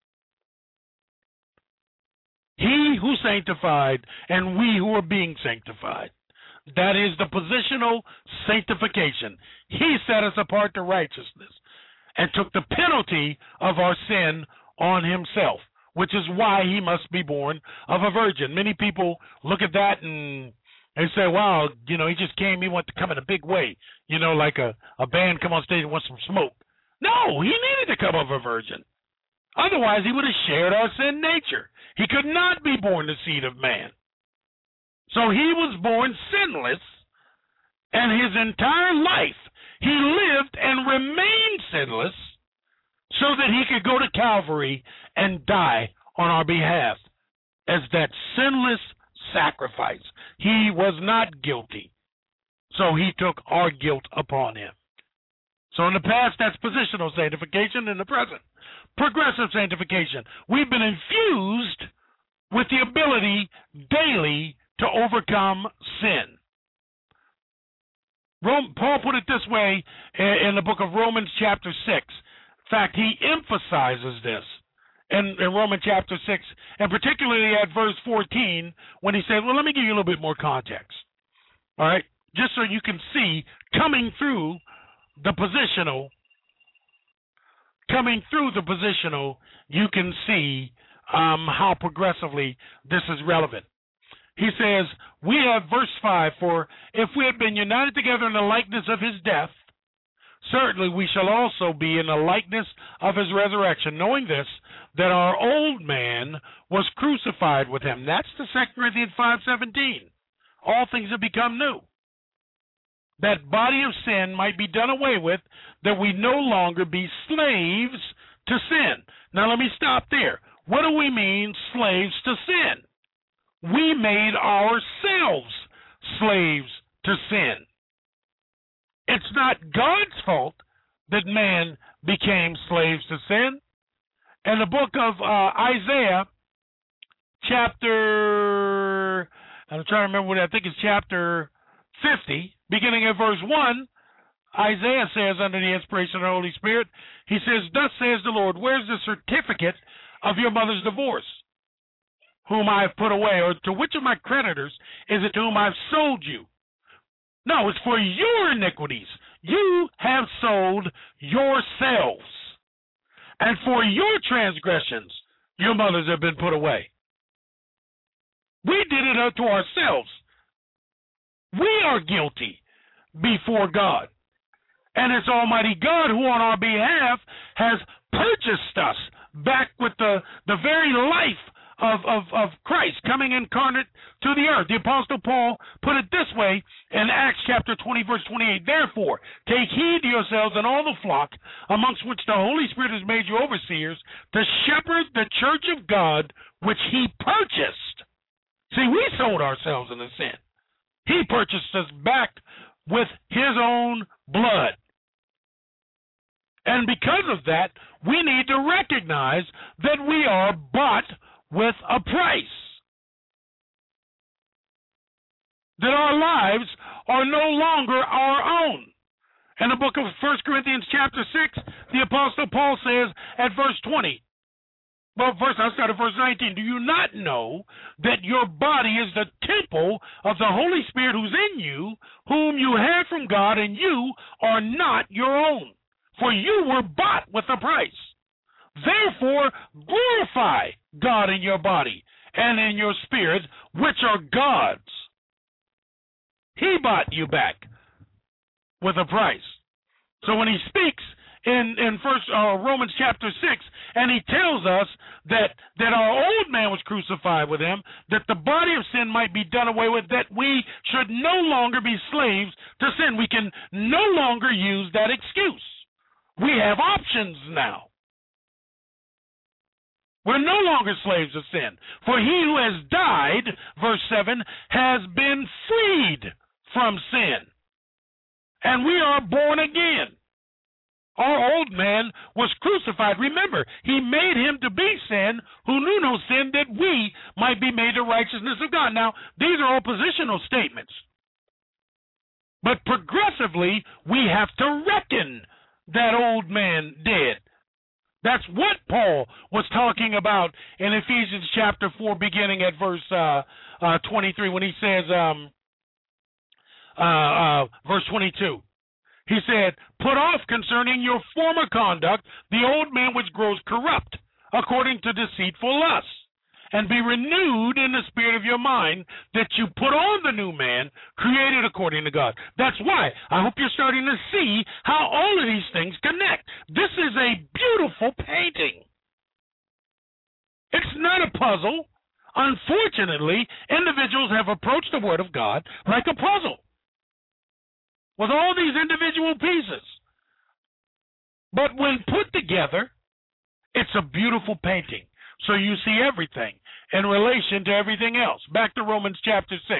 He who sanctified and we who are being sanctified. That is the positional sanctification. He set us apart to righteousness and took the penalty of our sin on himself, which is why he must be born of a virgin. Many people look at that and they say, wow, he just came, he wanted to come in a big way, like a band come on stage and want some smoke. No, he needed to come of a virgin. Otherwise, he would have shared our sin nature. He could not be born the seed of man. So he was born sinless, and his entire life he lived and remained sinless so that he could go to Calvary and die on our behalf as that sinless sacrifice. He was not guilty, so he took our guilt upon him. So in the past, that's positional sanctification. In the present, progressive sanctification. We've been infused with the ability daily to overcome sin. Paul put it this way in the book of Romans chapter 6. In fact, he emphasizes this in Romans chapter 6, and particularly at verse 14, when he said, well, let me give you a little bit more context. All right? Just so you can see, coming through the positional, you can see how progressively this is relevant. He says, we have, verse 5, for if we have been united together in the likeness of his death, certainly we shall also be in the likeness of his resurrection, knowing this, that our old man was crucified with him. That's the 2 Corinthians 5:17. All things have become new. That body of sin might be done away with, that we no longer be slaves to sin. Now let me stop there. What do we mean, slaves to sin? We made ourselves slaves to sin. It's not God's fault that man became slaves to sin. In the book of Isaiah, chapter, I'm trying to remember I think it's chapter 50, beginning at verse 1, Isaiah says, under the inspiration of the Holy Spirit, he says, thus says the Lord, where's the certificate of your mother's divorce, whom I have put away? Or to which of my creditors is it to whom I've sold you? No, it's for your iniquities. You have sold yourselves. And for your transgressions, your mothers have been put away. We did it to ourselves. We are guilty before God. And it's Almighty God who on our behalf has purchased us back with the very life of Christ coming incarnate to the earth. The Apostle Paul put it this way in Acts chapter 20, verse 28. Therefore, take heed to yourselves and all the flock amongst which the Holy Spirit has made you overseers to shepherd the church of God which he purchased. See, we sold ourselves into sin. He purchased us back with his own blood. And because of that, we need to recognize that we are bought with a price. That our lives are no longer our own. In the book of 1 Corinthians chapter 6, the Apostle Paul says at verse 20, well, first I'll start at verse 19. Do you not know that your body is the temple of the Holy Spirit who's in you, whom you have from God, and you are not your own? For you were bought with a price. Therefore, glorify God in your body and in your spirit, which are God's. He bought you back with a price. So when he speaks in Romans chapter 6, and he tells us that our old man was crucified with him, that the body of sin might be done away with, that we should no longer be slaves to sin. We can no longer use that excuse. We have options now. We're no longer slaves of sin. For he who has died, verse 7, has been freed from sin. And we are born again. Our old man was crucified. Remember, he made him to be sin who knew no sin, that we might be made the righteousness of God. Now, these are oppositional statements. But progressively, we have to reckon that old man dead. That's what Paul was talking about in Ephesians chapter 4, beginning at verse 23, when he says, verse 22. He said, put off concerning your former conduct the old man which grows corrupt, according to deceitful lusts, and be renewed in the spirit of your mind, that you put on the new man, created according to God. That's why I hope you're starting to see how all of these things connect. This is a beautiful painting. It's not a puzzle. Unfortunately, individuals have approached the Word of God like a puzzle, with all these individual pieces. But when put together, it's a beautiful painting. So you see everything in relation to everything else. Back to Romans chapter 6.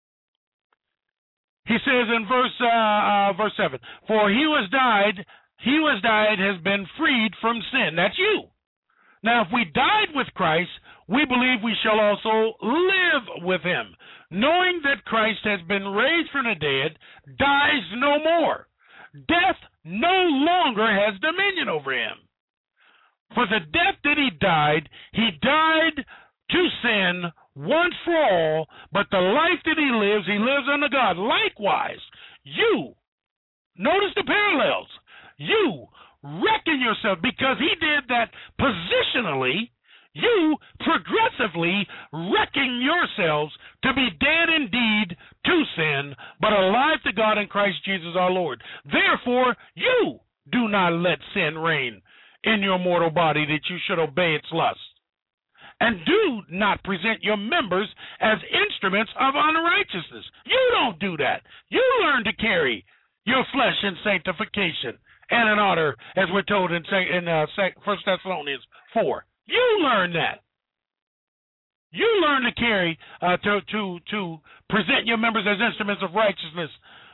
He says in verse 7, for he who has died has been freed from sin. That's you. Now, if we died with Christ, we believe we shall also live with him, knowing that Christ has been raised from the dead, dies no more. Death no longer has dominion over him. For the death that he died to sin once for all, but the life that he lives unto God. Likewise, you, notice the parallels, you reckon yourself, because he did that positionally, you progressively reckon yourselves to be dead indeed to sin, but alive to God in Christ Jesus our Lord. Therefore, you do not let sin reign in your mortal body, that you should obey its lusts. And do not present your members as instruments of unrighteousness. You don't do that. You learn to carry your flesh in sanctification and in honor, as we're told in 1 Thessalonians 4. You learn that. You learn to carry, to present your members as instruments of righteousness,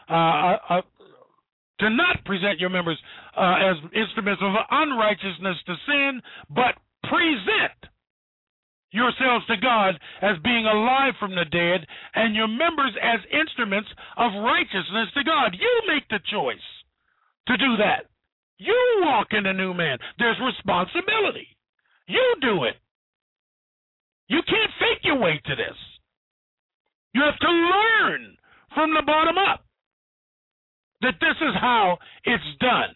to not present your members as instruments of unrighteousness to sin, but present yourselves to God as being alive from the dead, and your members as instruments of righteousness to God. You make the choice to do that. You walk in a new man. There's responsibility. You do it. You can't fake your way to this. You have to learn from the bottom up that this is how it's done.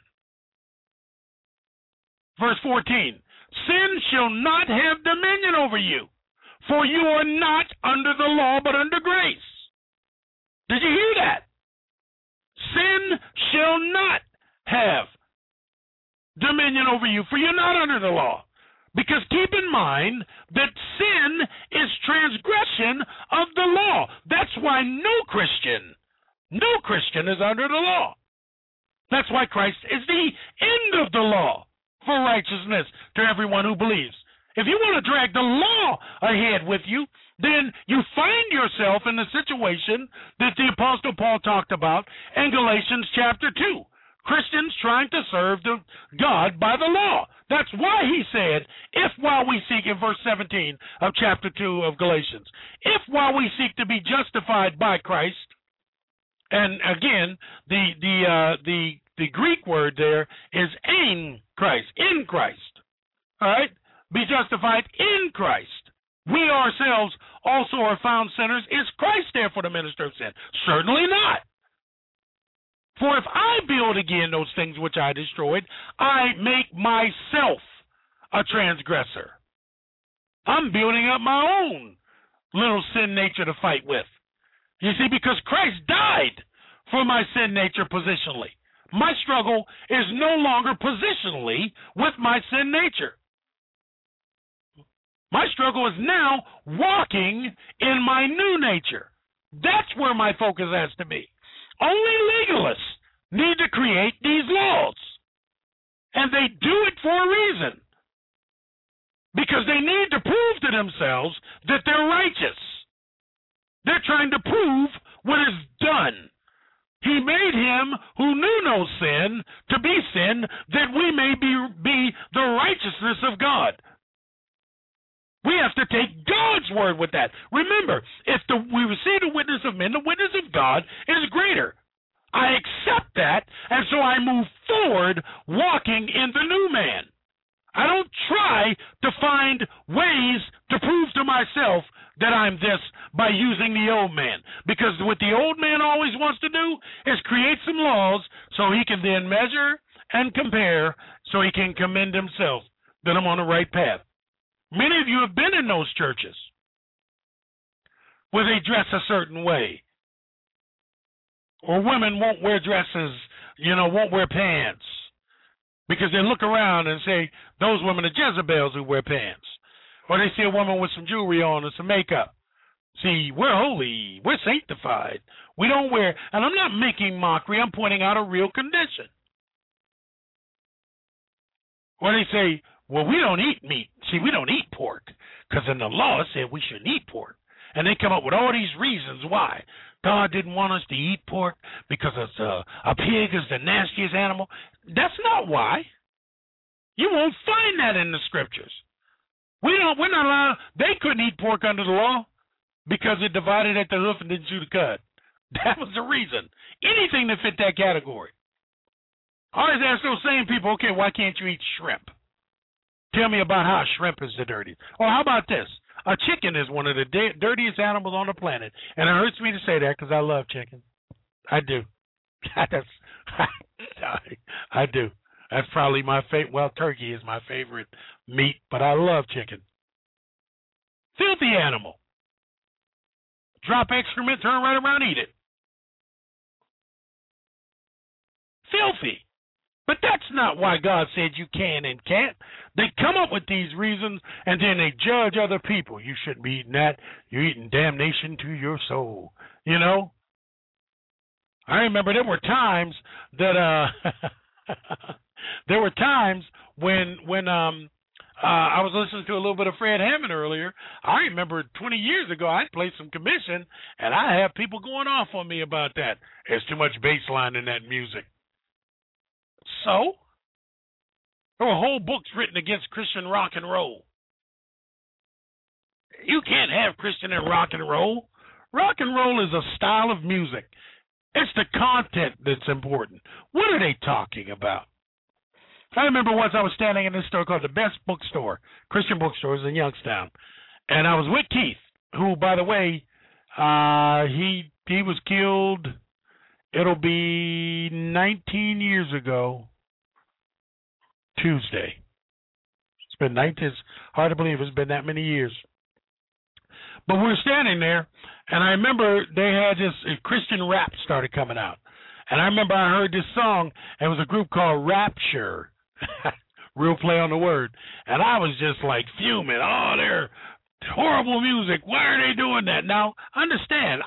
Verse 14, sin shall not have dominion over you, for you are not under the law, but under grace. Did you hear that? Sin shall not have dominion over you, for you're not under the law. Because keep in mind that sin is transgression of the law. That's why no Christian is under the law. That's why Christ is the end of the law for righteousness to everyone who believes. If you want to drag the law ahead with you, then you find yourself in the situation that the Apostle Paul talked about in Galatians chapter 2. Christians trying to serve God by the law. That's why he said, if while we seek, in verse 17 of chapter 2 of Galatians, if while we seek to be justified by Christ, and again, the the Greek word there is in Christ. All right? Be justified in Christ. We ourselves also are found sinners. Is Christ there for the minister of sin? Certainly not. For if I build again those things which I destroyed, I make myself a transgressor. I'm building up my own little sin nature to fight with. You see, because Christ died for my sin nature positionally. My struggle is no longer positionally with my sin nature. My struggle is now walking in my new nature. That's where my focus has to be. Only legalists need to create these laws. And they do it for a reason. Because they need to prove to themselves that they're righteous. They're trying to prove what is done. He made him who knew no sin to be sin, that we may be the righteousness of God. We have to take God's word with that. Remember, if we receive the witness of men, the witness of God is greater. I accept that, and so I move forward walking in the new man. I don't try to find ways to prove to myself that I'm this by using the old man. Because what the old man always wants to do is create some laws so he can then measure and compare so he can commend himself that I'm on the right path. Many of you have been in those churches where they dress a certain way. Or women won't wear dresses, won't wear pants. Because they look around and say, those women are Jezebels who wear pants. Or they see a woman with some jewelry on and some makeup. See, we're holy. We're sanctified. We don't wear, and I'm not making mockery. I'm pointing out a real condition. Or they say, well, we don't eat meat. See, we don't eat pork. Because in the law it said we shouldn't eat pork. And they come up with all these reasons why. God didn't want us to eat pork because a pig is the nastiest animal. That's not why. You won't find that in the scriptures. We're not allowed. They couldn't eat pork under the law because it divided at the hoof and didn't chew the cud. That was the reason. Anything that fit that category. I always ask those same people, okay, why can't you eat shrimp? Tell me about how shrimp is the dirtiest. Or how about this? A chicken is one of the dirtiest animals on the planet. And it hurts me to say that because I love chicken. I do. I do. That's probably my favorite. Well, turkey is my favorite meat, but I love chicken. Filthy animal. Drop excrement, turn right around, eat it. Filthy. But that's not why God said you can and can't. They come up with these reasons, and then they judge other people. You shouldn't be eating that. You're eating damnation to your soul. You know? I remember there were times that there were times when I was listening to a little bit of Fred Hammond earlier. I remember 20 years ago I played some commission, and I have people going off on me about that. There's too much bass line in that music. So, there were whole books written against Christian rock and roll. You can't have Christian and rock and roll. Rock and roll is a style of music. It's the content that's important. What are they talking about? I remember once I was standing in this store called the Best Bookstore, Christian Bookstores in Youngstown, and I was with Keith, who, by the way, he was killed. It'll be 19 years ago, Tuesday. It's been 19. It's hard to believe it's been that many years. But we were standing there, and I remember they had this Christian rap started coming out. And I remember I heard this song, and it was a group called Rapture. Real play on the word. And I was just like fuming. Oh, they're horrible music. Why are they doing that? Now, understand,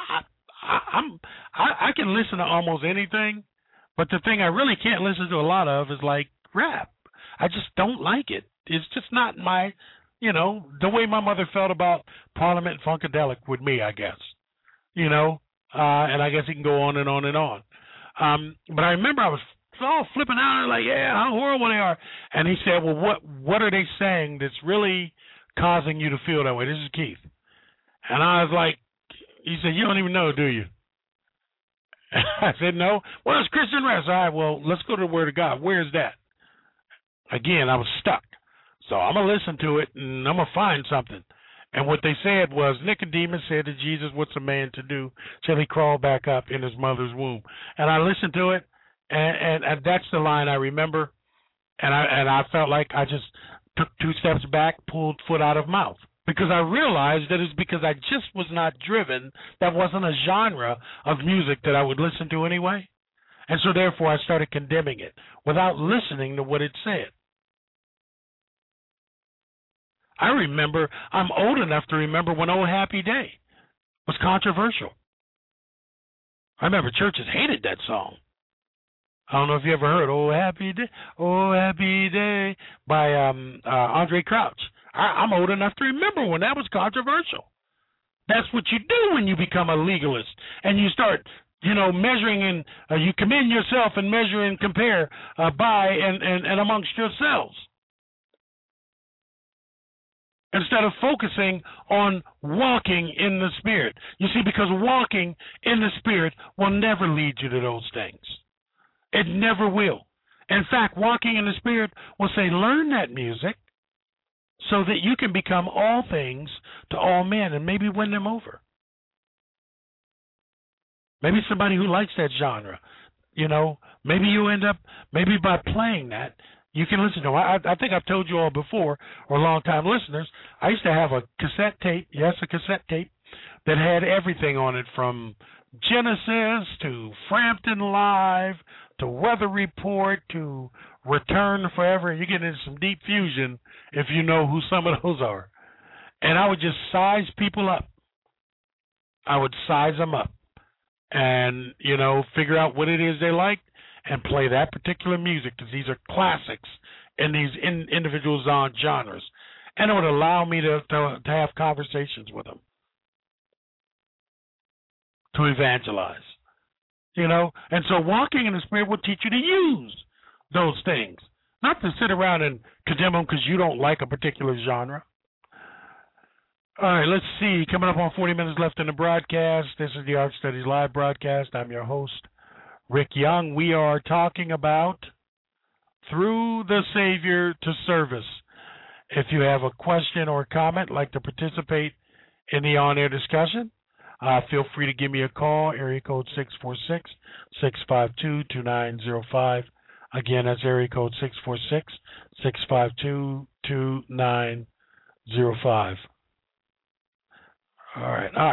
I can listen to almost anything, but the thing I really can't listen to a lot of is like rap. I just don't like it. It's just not my, the way my mother felt about Parliament and Funkadelic with me, I guess. And I guess it can go on and on and on. But I remember I was all flipping out like, yeah, how horrible they are. And he said, well, what are they saying that's really causing you to feel that way? This is Keith. And I was like, he said, you don't even know, do you? I said, no. Well, it's Christian Rest. All right, well, let's go to the Word of God. Where's that? Again, I was stuck. So I'm going to listen to it, and I'm going to find something. And what they said was, Nicodemus said to Jesus, what's a man to do till he crawl back up in his mother's womb? And I listened to it, and that's the line I remember. And I felt like I just took 2 steps back, pulled foot out of mouth. Because I realized that it's because I just was not driven. That wasn't a genre of music that I would listen to anyway. And so therefore I started condemning it without listening to what it said. I remember, I'm old enough to remember when Oh Happy Day was controversial. I remember churches hated that song. I don't know if you ever heard Oh Happy Day by Andre Crouch. I'm old enough to remember when that was controversial. That's what you do when you become a legalist and you start, measuring and you commend yourself and measure and compare by and amongst yourselves, instead of focusing on walking in the Spirit. You see, because walking in the Spirit will never lead you to those things. It never will. In fact, walking in the Spirit will say, learn that music so that you can become all things to all men and maybe win them over. Maybe somebody who likes that genre, maybe you end up, maybe by playing that, you can listen to it. I think I've told you all before, or long-time listeners, I used to have a cassette tape, that had everything on it from Genesis to Frampton Live to Weather Report to Return Forever. You get into some deep fusion if you know who some of those are. And I would just size people up. I would size them up and, figure out what it is they liked and play that particular music, because these are classics in these individual genres. And it would allow me to have conversations with them, to evangelize, And so walking in the Spirit will teach you to use those things, not to sit around and condemn them because you don't like a particular genre. All right, let's see. Coming up on 40 minutes left in the broadcast. This is the Art Studies Live broadcast. I'm your host, Rick Young. We are talking about Through the Savior to Service. If you have a question or comment, like to participate in the on-air discussion, feel free to give me a call, area code 646-652-2905. Again, that's area code 646-652-2905. All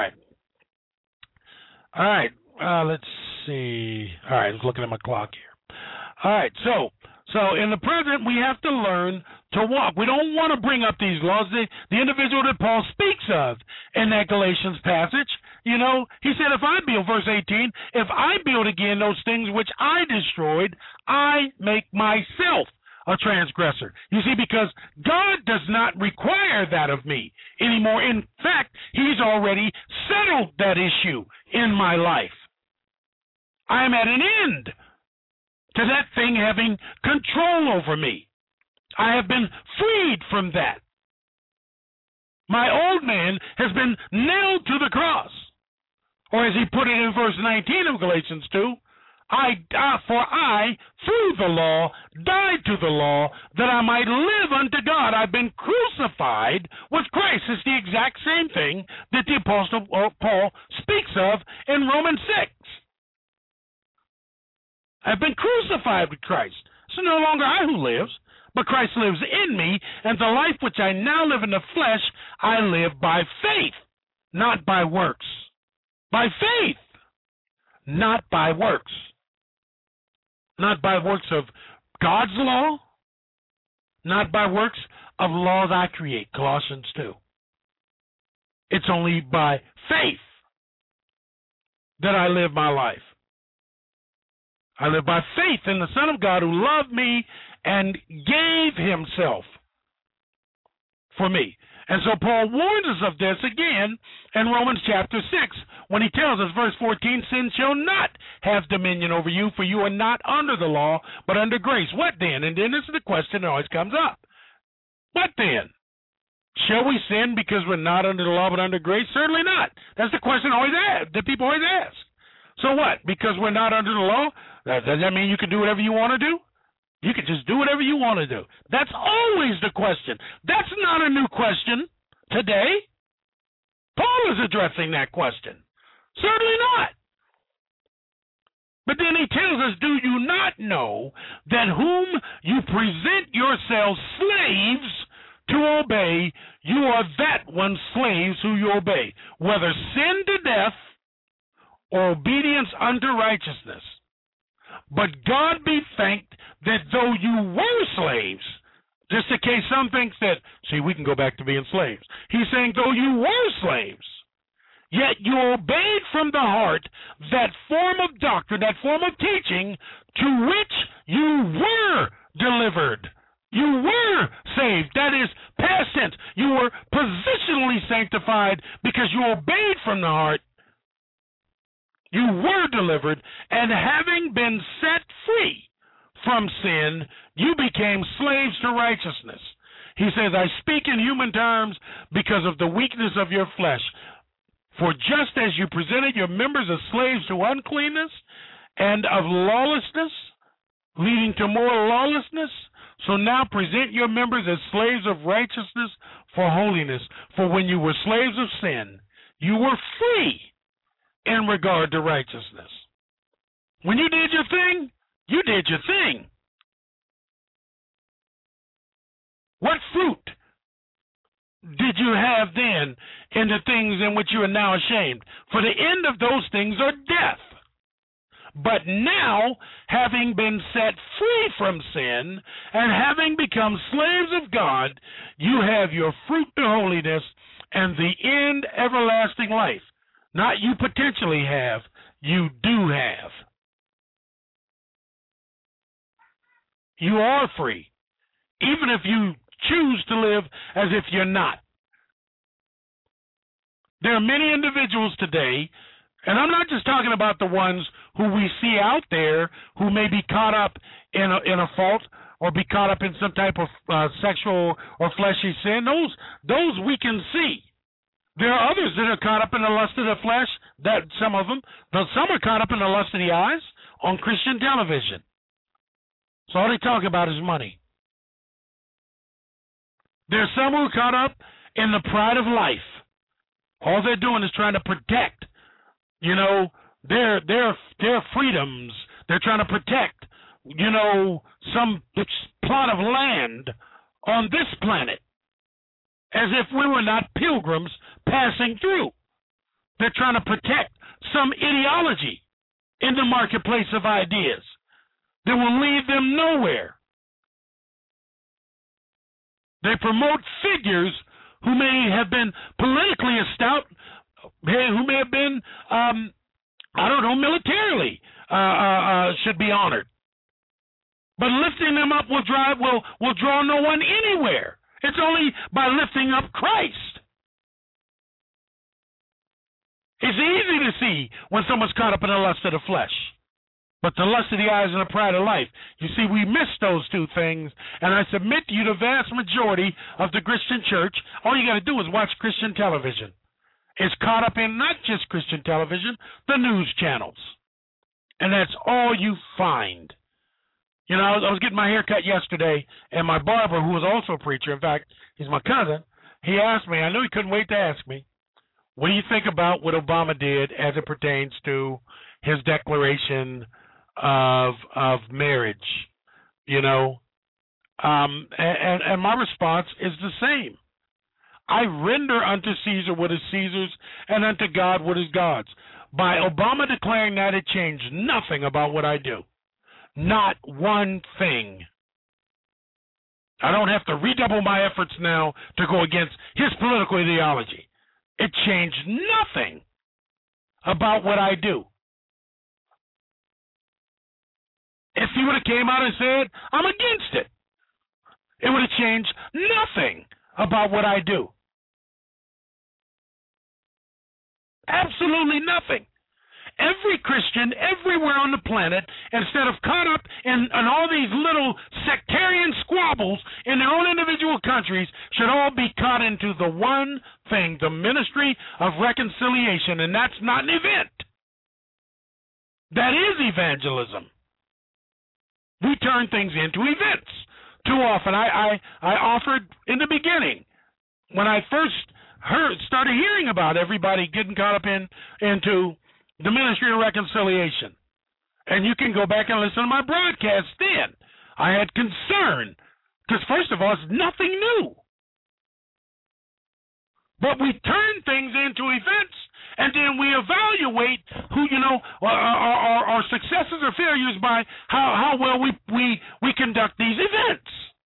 right. Let's see. All right, I was looking at my clock here. All right, so in the present, we have to learn to walk. We don't want to bring up these laws. The individual that Paul speaks of in that Galatians passage, he said, verse 18, if I build again those things which I destroyed, I make myself a transgressor. You see, because God does not require that of me anymore. In fact, he's already settled that issue in my life. I am at an end to that thing having control over me. I have been freed from that. My old man has been nailed to the cross. Or as he put it in verse 19 of Galatians 2, for I, through the law, died to the law, that I might live unto God. I've been crucified with Christ. It's the exact same thing that the Apostle Paul speaks of in Romans 6. I've been crucified with Christ. So no longer I who lives, but Christ lives in me, and the life which I now live in the flesh, I live by faith, not by works. By faith, not by works. Not by works of God's law, not by works of laws I create, Colossians 2. It's only by faith that I live my life. I live by faith in the Son of God who loved me and gave himself for me. And so Paul warns us of this again in Romans chapter 6 when he tells us, verse 14, sin shall not have dominion over you, for you are not under the law, but under grace. What then? And then this is the question that always comes up. What then? Shall we sin because we're not under the law but under grace? Certainly not. That's the question that people always ask. So what? Because we're not under the law, does that mean you can do whatever you want to do? You can just do whatever you want to do. That's always the question. That's not a new question today. Paul is addressing that question. Certainly not. But then he tells us, do you not know that whom you present yourselves slaves to obey, you are that one slaves who you obey, whether sin to death or obedience unto righteousness. But God be thanked that though you were slaves, just in case some thinks that, see, we can go back to being slaves. He's saying, though you were slaves, yet you obeyed from the heart that form of doctrine, that form of teaching to which you were delivered. You were saved. That is past tense. You were positionally sanctified because you obeyed from the heart. You were delivered, and having been set free from sin, you became slaves to righteousness. He says, I speak in human terms because of the weakness of your flesh. For just as you presented your members as slaves to uncleanness and of lawlessness, leading to more lawlessness, so now present your members as slaves of righteousness for holiness. For when you were slaves of sin, you were free in regard to righteousness. When you did your thing, you did your thing. What fruit did you have then in the things in which you are now ashamed? For the end of those things are death. But now, having been set free from sin and having become slaves of God, you have your fruit to holiness and the end everlasting life. Not you potentially have, you do have. You are free, even if you choose to live as if you're not. There are many individuals today, and I'm not just talking about the ones who we see out there who may be caught up in a fault or be caught up in some type of sexual or fleshy sin. Those we can see. There are others that are caught up in the lust of the flesh, that some of them, but some are caught up in the lust of the eyes on Christian television. So all they talk about is money. There's some who are caught up in the pride of life. All they're doing is trying to protect, their freedoms. They're trying to protect, some plot of land on this planet, as if we were not pilgrims passing through. They're trying to protect some ideology in the marketplace of ideas that will lead them nowhere. They promote figures who may have been politically established, who may have been, militarily should be honored. But lifting them up will draw no one anywhere. It's only by lifting up Christ. It's easy to see when someone's caught up in the lust of the flesh. But the lust of the eyes and the pride of life. You see, we miss those two things. And I submit to you, the vast majority of the Christian church, all you got to do is watch Christian television. It's caught up in not just Christian television, the news channels. And that's all you find. I was getting my hair cut yesterday, and my barber, who was also a preacher, in fact, he's my cousin, he asked me, I knew he couldn't wait to ask me, what do you think about what Obama did as it pertains to his declaration of marriage, and my response is the same. I render unto Caesar what is Caesar's and unto God what is God's. By Obama declaring that, it changed nothing about what I do. Not one thing. I don't have to redouble my efforts now to go against his political ideology. It changed nothing about what I do. If he would have came out and said, I'm against it, it would have changed nothing about what I do. Absolutely nothing. Every Christian everywhere on the planet, instead of caught up in all these little sectarian squabbles in their own individual countries, should all be caught into the one thing, the ministry of reconciliation, and that's not an event. That is evangelism. We turn things into events. Too often, I offered in the beginning, when I first started hearing about everybody getting caught up into the ministry of reconciliation. And you can go back and listen to my broadcast then. I had concern, because first of all, it's nothing new. But we turn things into events, and then we evaluate who, our successes or failures by how well we conduct these events.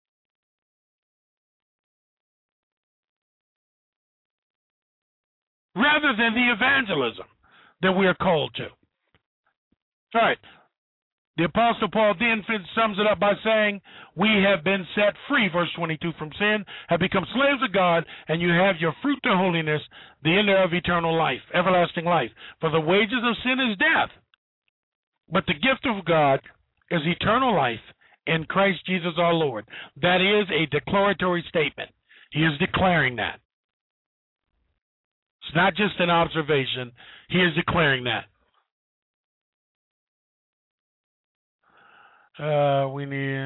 Rather than the evangelism that we are called to. All right. The Apostle Paul then sums it up by saying, we have been set free, verse 22, from sin, have become slaves of God, and you have your fruit to holiness, the end of eternal life, everlasting life. For the wages of sin is death, but the gift of God is eternal life in Christ Jesus our Lord. That is a declaratory statement. He is declaring that. It's not just an observation. He is declaring that. We need.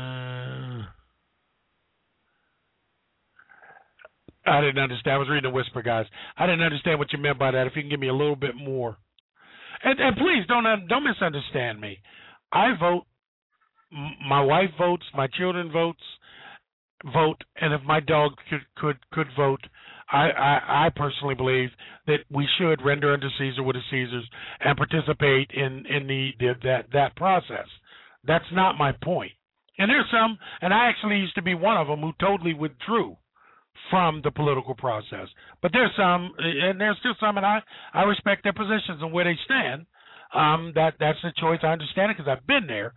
I didn't understand. I was reading a whisper, guys. I didn't understand what you meant by that. If you can give me a little bit more, and please don't misunderstand me. I vote. My wife votes. My children vote. And if my dog could vote, I personally believe that we should render unto Caesar what is Caesar's and participate in that process. That's not my point. And there's some, and I actually used to be one of them who totally withdrew from the political process. But there's some, and there's still some, and I respect their positions and where they stand. That's a choice. I understand it because I've been there.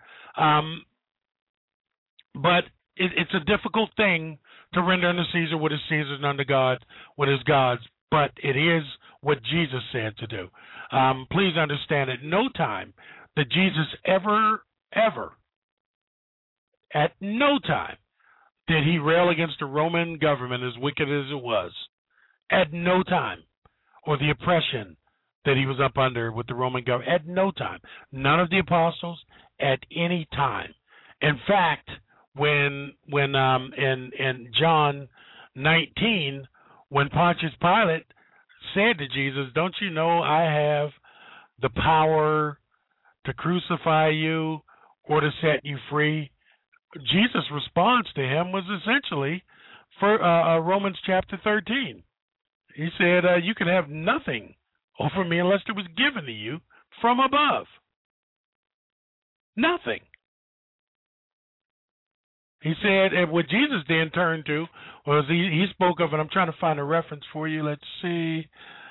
But it's a difficult thing to render unto Caesar what is Caesar's and unto God what is God's. But it is what Jesus said to do. Please understand, at no time did Jesus ever, at no time did he rail against the Roman government, as wicked as it was. At no time. Or the oppression that he was up under with the Roman government. At no time. None of the apostles at any time. In fact, when in John 19, when Pontius Pilate said to Jesus, don't you know I have the power to crucify you or to set you free? Jesus' response to him was essentially for Romans chapter 13. He said, you can have nothing over me unless it was given to you from above. Nothing. He said, and what Jesus then turned to was he spoke of, and I'm trying to find a reference for you. Let's see.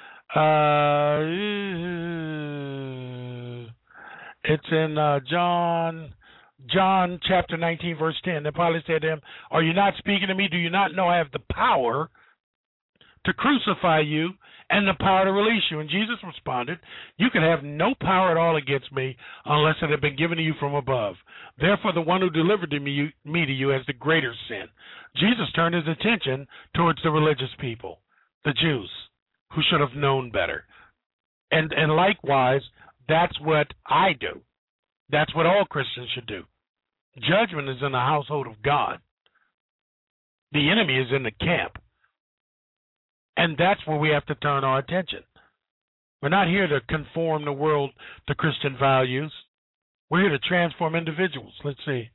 It's in John chapter 19, verse 10. Then Pilate said to him, are you not speaking to me? Do you not know I have the power to crucify you and the power to release you? And Jesus responded, you can have no power at all against me unless it had been given to you from above. Therefore, the one who delivered me to you has the greater sin. Jesus turned his attention towards the religious people, the Jews, who should have known better. And likewise, that's what I do. That's what all Christians should do. Judgment is in the household of God. The enemy is in the camp. And that's where we have to turn our attention. We're not here to conform the world to Christian values. We're here to transform individuals. Let's see.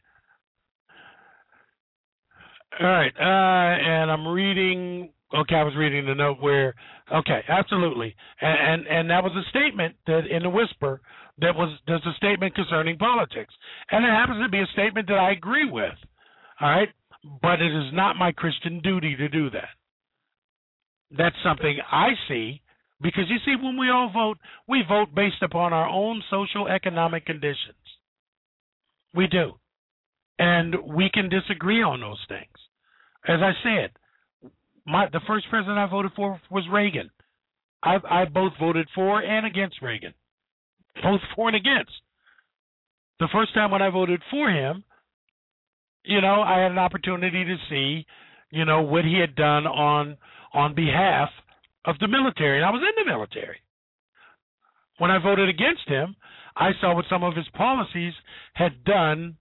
All right. And I'm reading. Okay, I was reading the note where. Okay, absolutely. And that was a statement that in the whisper there's a statement concerning politics. And it happens to be a statement that I agree with. All right. But it is not my Christian duty to do that. That's something I see, because you see, when we all vote, we vote based upon our own social economic conditions. We do. And we can disagree on those things. As I said, the first president I voted for was Reagan. I both voted for and against Reagan. Both for and against. The first time when I voted for him, I had an opportunity to see, what he had done on behalf of the military. And I was in the military. when I voted against him, I saw what some of his policies had done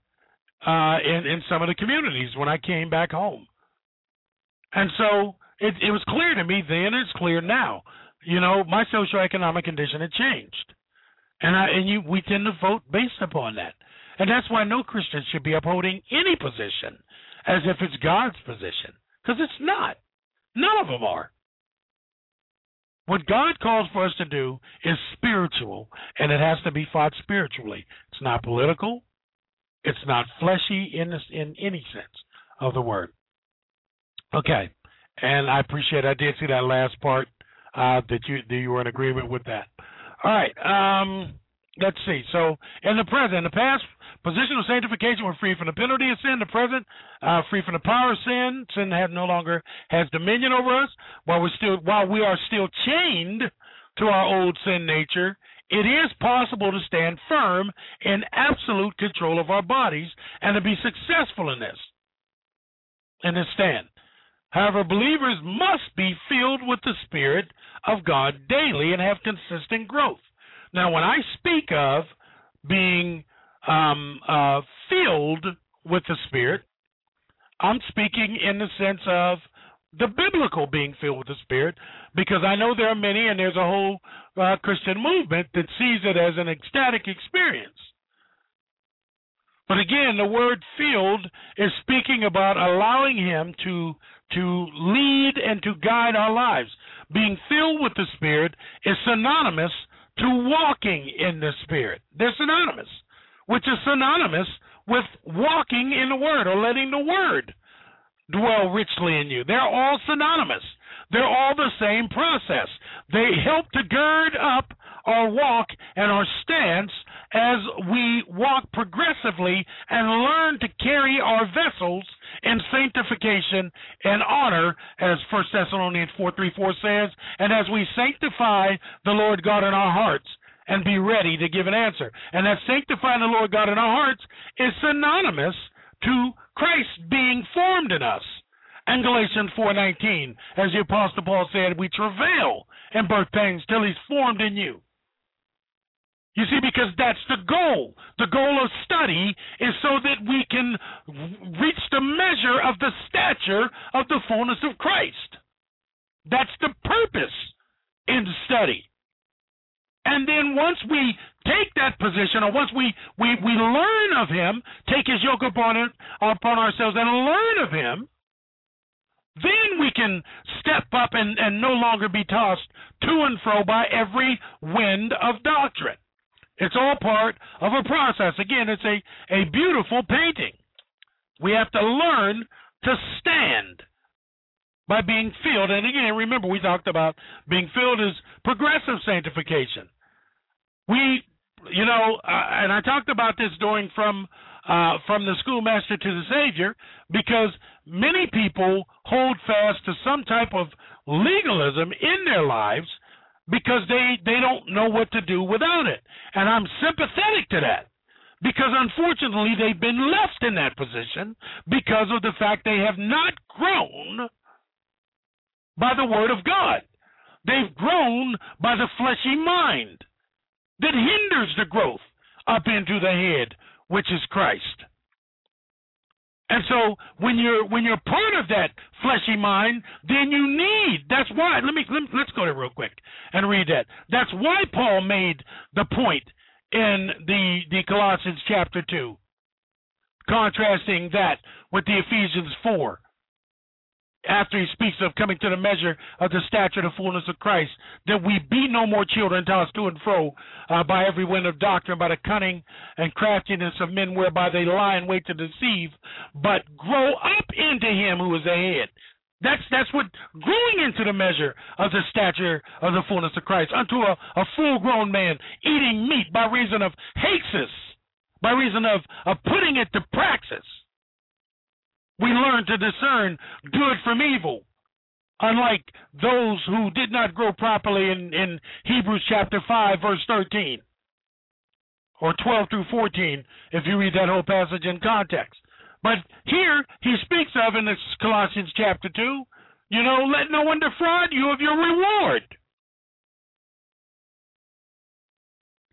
in some of the communities when I came back home. And so it was clear to me then, and it's clear now. You know, my socioeconomic condition had changed. We tend to vote based upon that. And that's why no Christian should be upholding any position as if it's God's position, because it's not. None of them are. What God calls for us to do is spiritual, and it has to be fought spiritually. It's not political. It's not fleshy in any sense of the word. Okay, and I appreciate. I did see that last part that you were in agreement with that. All right. Let's see. So in the past, positional sanctification, we're free from the penalty of sin. The present, free from the power of sin. Sin no longer has dominion over us. While we are still chained to our old sin nature, it is possible to stand firm in absolute control of our bodies and to be successful in this stand. However, believers must be filled with the Spirit of God daily and have consistent growth. Now, when I speak of being filled with the Spirit, I'm speaking in the sense of the biblical being filled with the Spirit, because I know there are many, and there's a whole Christian movement that sees it as an ecstatic experience. But again, the word filled is speaking about allowing Him to lead and to guide our lives. Being filled with the Spirit is synonymous to walking in the Spirit. They're synonymous, which is synonymous with walking in the Word or letting the Word dwell richly in you. They're all synonymous. They're all the same process. They help to gird up our walk and our stance as we walk progressively and learn to carry our vessels in sanctification and honor, as 1 Thessalonians 4:3-4 says, and as we sanctify the Lord God in our hearts and be ready to give an answer. And that sanctifying the Lord God in our hearts is synonymous to Christ being formed in us. And Galatians 4:19, as the Apostle Paul said, we travail in birth pangs till He's formed in you. You see, because that's the goal. The goal of study is so that we can reach the measure of the stature of the fullness of Christ. That's the purpose in study. And then once we take that position, or once we learn of Him, take His yoke upon ourselves and learn of Him, then we can step up and no longer be tossed to and fro by every wind of doctrine. It's all part of a process. Again, it's a beautiful painting. We have to learn to stand by being filled. And again, remember, we talked about being filled as progressive sanctification. And I talked about this from the schoolmaster to the Savior, because many people hold fast to some type of legalism in their lives because they don't know what to do without it. And I'm sympathetic to that, because unfortunately they've been left in that position because of the fact they have not grown by the Word of God. They've grown by the fleshy mind that hinders the growth up into the head, which is Christ. And so when you're part of that fleshy mind, then you need, that's why, let's go there real quick and read that. That's why Paul made the point in the Colossians chapter 2, contrasting that with the Ephesians 4. After he speaks of coming to the measure of the stature of the fullness of Christ, that we be no more children tossed to and fro by every wind of doctrine, by the cunning and craftiness of men whereby they lie in wait to deceive, but grow up into Him who is the head. That's what growing into the measure of the stature of the fullness of Christ, unto a full-grown man, eating meat by reason of haxis, by reason of putting it to praxis. We learn to discern good from evil, unlike those who did not grow properly in Hebrews chapter 5, verse 13, or 12-14, if you read that whole passage in context. But here he speaks of, in this Colossians chapter 2, let no one defraud you of your reward.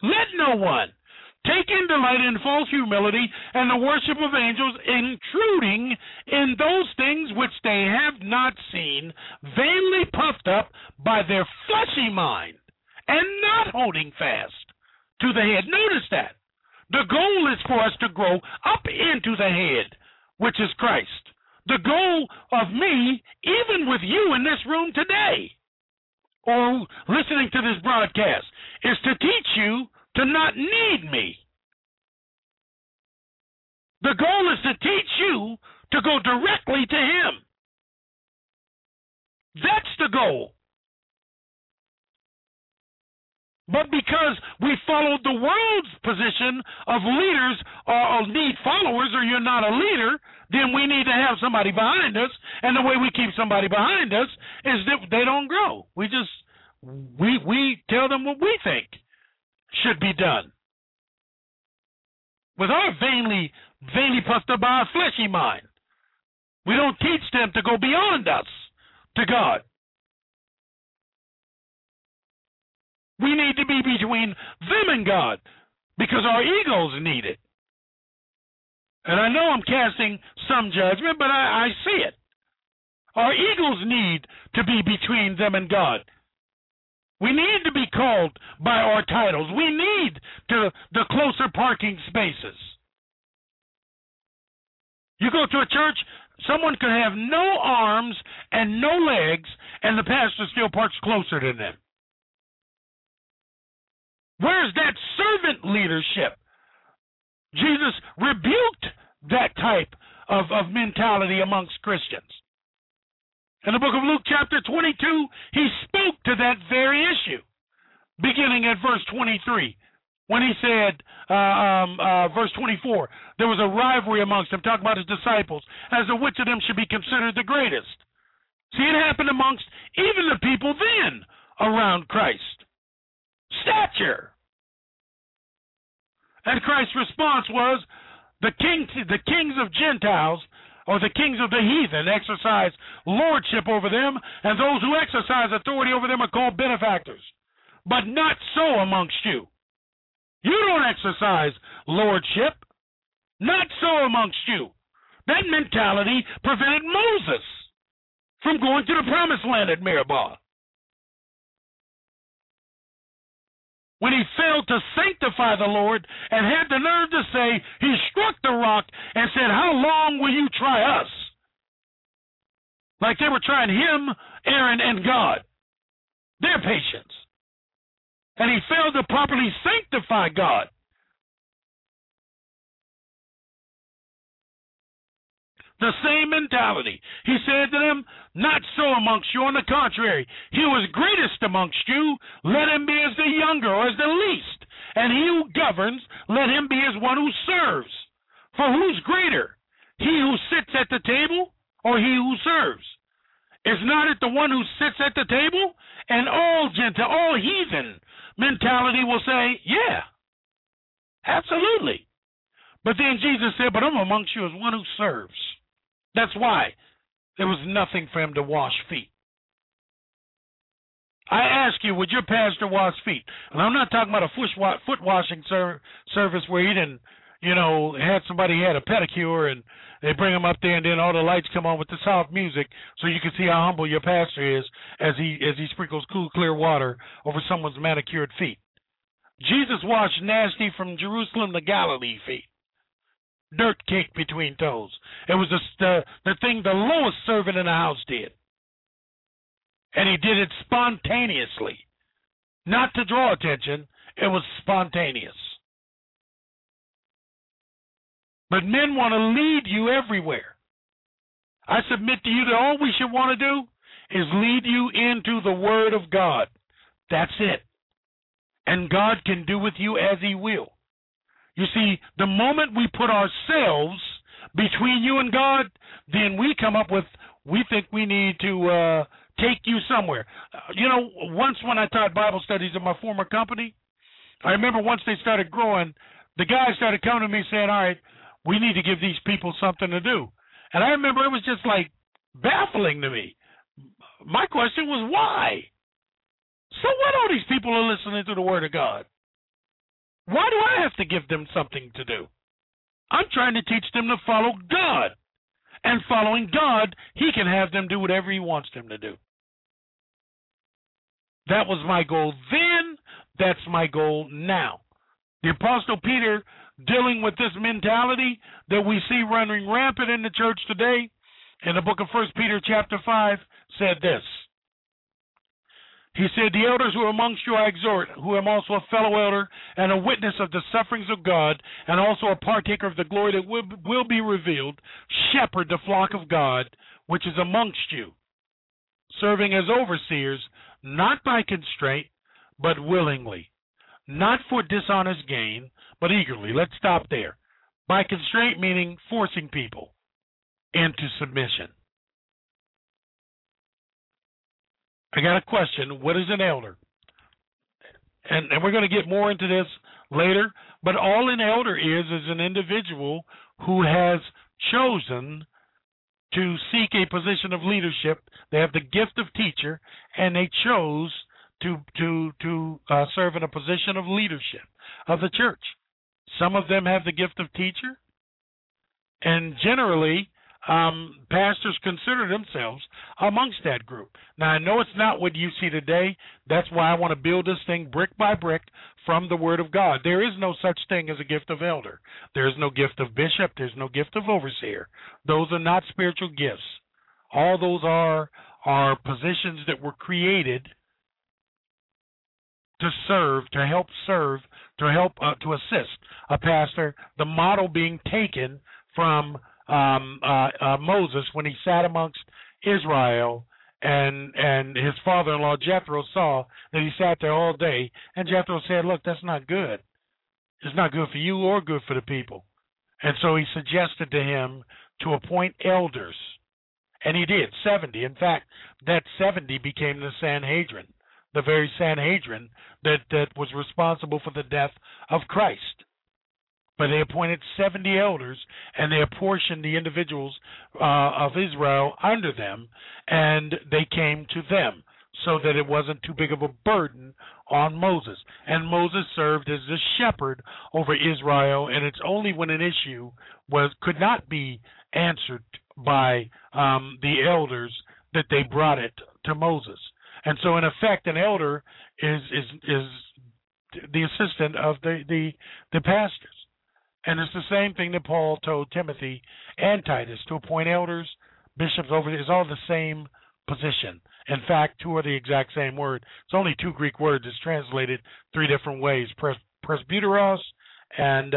Let no one take in delight in false humility and the worship of angels, intruding in those things which they have not seen, vainly puffed up by their fleshy mind, and not holding fast to the head. Notice that. The goal is for us to grow up into the head, which is Christ. The goal of me, even with you in this room today, or listening to this broadcast, is to teach you to not need me. The goal is to teach you to go directly to Him. That's the goal. But because we followed the world's position of leaders or need followers, or you're not a leader, then we need to have somebody behind us. And the way we keep somebody behind us is that they don't grow. We tell them what we think should be done. With our vainly puffed up by our fleshy mind. We don't teach them to go beyond us to God. We need to be between them and God because our egos need it. And I know I'm casting some judgment, but I see it. Our egos need to be between them and God. We need to be called by our titles. We need the closer parking spaces. You go to a church, someone could have no arms and no legs, and the pastor still parks closer than them. Where's that servant leadership? Jesus rebuked that type of mentality amongst Christians. In the book of Luke chapter 22, he spoke to that very issue, beginning at verse 23, when he said, verse 24, there was a rivalry amongst them, talking about his disciples, as to which of them should be considered the greatest. See, it happened amongst even the people then around Christ. Stature. And Christ's response was, the kings of Gentiles, or the kings of the heathen, exercise lordship over them, and those who exercise authority over them are called benefactors. But not so amongst you. You don't exercise lordship. Not so amongst you. That mentality prevented Moses from going to the promised land at Meribah. When he failed to sanctify the Lord and had the nerve to say, he struck the rock and said, how long will you try us? Like they were trying him, Aaron, and God. Their patience. And he failed to properly sanctify God. The same mentality. He said to them, not so amongst you. On the contrary, he who is greatest amongst you, let him be as the younger or as the least. And he who governs, let him be as one who serves. For who's greater, he who sits at the table or he who serves? Is not it the one who sits at the table? And all heathen mentality will say, yeah, absolutely. But then Jesus said, but I'm amongst you as one who serves. That's why there was nothing for him to wash feet. I ask you, would your pastor wash feet? And I'm not talking about a foot washing service where he didn't, had somebody had a pedicure and they bring him up there and then all the lights come on with the soft music so you can see how humble your pastor is as he sprinkles cool, clear water over someone's manicured feet. Jesus washed nasty from Jerusalem to Galilee feet. Dirt caked between toes. It was the thing the lowest servant in the house did. And he did it spontaneously. Not to draw attention, it was spontaneous. But men want to lead you everywhere. I submit to you that all we should want to do is lead you into the Word of God. That's it. And God can do with you as He will. You see, the moment we put ourselves between you and God, then we come up with, we think we need to take you somewhere. Once when I taught Bible studies in my former company, I remember once they started growing, the guys started coming to me saying, all right, we need to give these people something to do. And I remember it was just like baffling to me. My question was, why? So what all these people are listening to the Word of God? Why do I have to give them something to do? I'm trying to teach them to follow God. And following God, he can have them do whatever he wants them to do. That was my goal then. That's my goal now. The Apostle Peter, dealing with this mentality that we see running rampant in the church today, in the book of 1 Peter chapter 5, said this. He said, the elders who are amongst you I exhort, who am also a fellow elder and a witness of the sufferings of God, and also a partaker of the glory that will be revealed, shepherd the flock of God, which is amongst you, serving as overseers, not by constraint, but willingly, not for dishonest gain, but eagerly. Let's stop there. By constraint meaning forcing people into submission. I got a question. What is an elder? And we're going to get more into this later, but all an elder is an individual who has chosen to seek a position of leadership. They have the gift of teacher, and they chose to serve in a position of leadership of the church. Some of them have the gift of teacher, and generally pastors consider themselves amongst that group. Now, I know it's not what you see today. That's why I want to build this thing brick by brick from the Word of God. There is no such thing as a gift of elder. There is no gift of bishop. There's no gift of overseer. Those are not spiritual gifts. All those are positions that were created to serve, to help to assist a pastor. The model being taken from Moses when he sat amongst Israel, and his father-in-law Jethro saw that he sat there all day, and Jethro said, look, that's not good. It's not good for you or good for the people. And so he suggested to him to appoint elders, and he did, 70. In fact, that 70 became the Sanhedrin, the very Sanhedrin that was responsible for the death of Christ. But they appointed 70 elders, and they apportioned the individuals of Israel under them, and they came to them so that it wasn't too big of a burden on Moses. And Moses served as the shepherd over Israel, and it's only when an issue could not be answered by the elders that they brought it to Moses. And so, in effect, an elder is the assistant of the pastors. And it's the same thing that Paul told Timothy and Titus, to appoint elders, bishops over there. It's all the same position. In fact, two are the exact same word. It's only two Greek words. It's translated three different ways: presbyteros and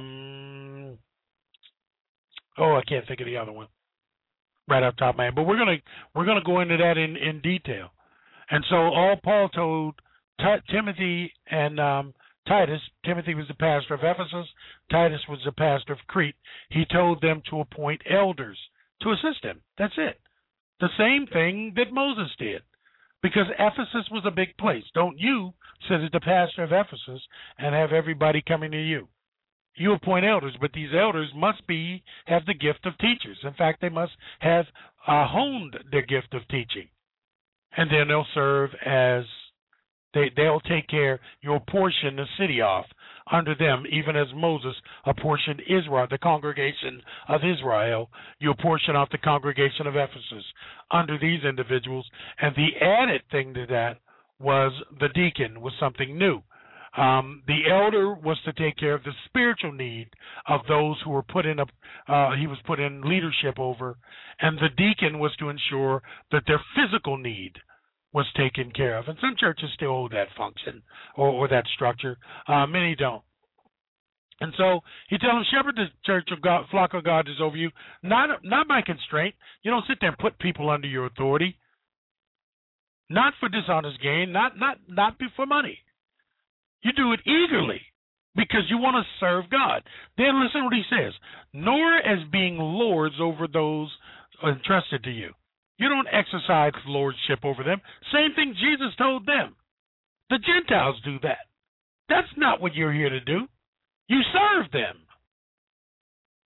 I can't think of the other one right off the top of my head. But we're gonna go into that in detail. And so all Paul told Timothy and Titus, Timothy was the pastor of Ephesus, Titus was the pastor of Crete. He told them to appoint elders to assist him. That's it. The same thing that Moses did, because Ephesus was a big place. Don't you sit as the pastor of Ephesus and have everybody coming to you. You appoint elders, but these elders must have the gift of teachers. In fact, they must have honed their gift of teaching. And then they'll serve as they'll take care, you'll portion the city off under them, even as Moses apportioned Israel, the congregation of Israel. You'll portion off the congregation of Ephesus under these individuals. And the added thing to that was the deacon was something new. The elder was to take care of the spiritual need of those who were put in he was put in leadership over, and the deacon was to ensure that their physical need was taken care of. And some churches still hold that function or that structure. Many don't. And so he tells them, shepherd the church of God, flock of God is over you, not by constraint. You don't sit there and put people under your authority. Not for dishonest gain, not for money. You do it eagerly because you want to serve God. Then listen what he says. Nor as being lords over those entrusted to you. You don't exercise lordship over them. Same thing Jesus told them. The Gentiles do that. That's not what you're here to do. You serve them.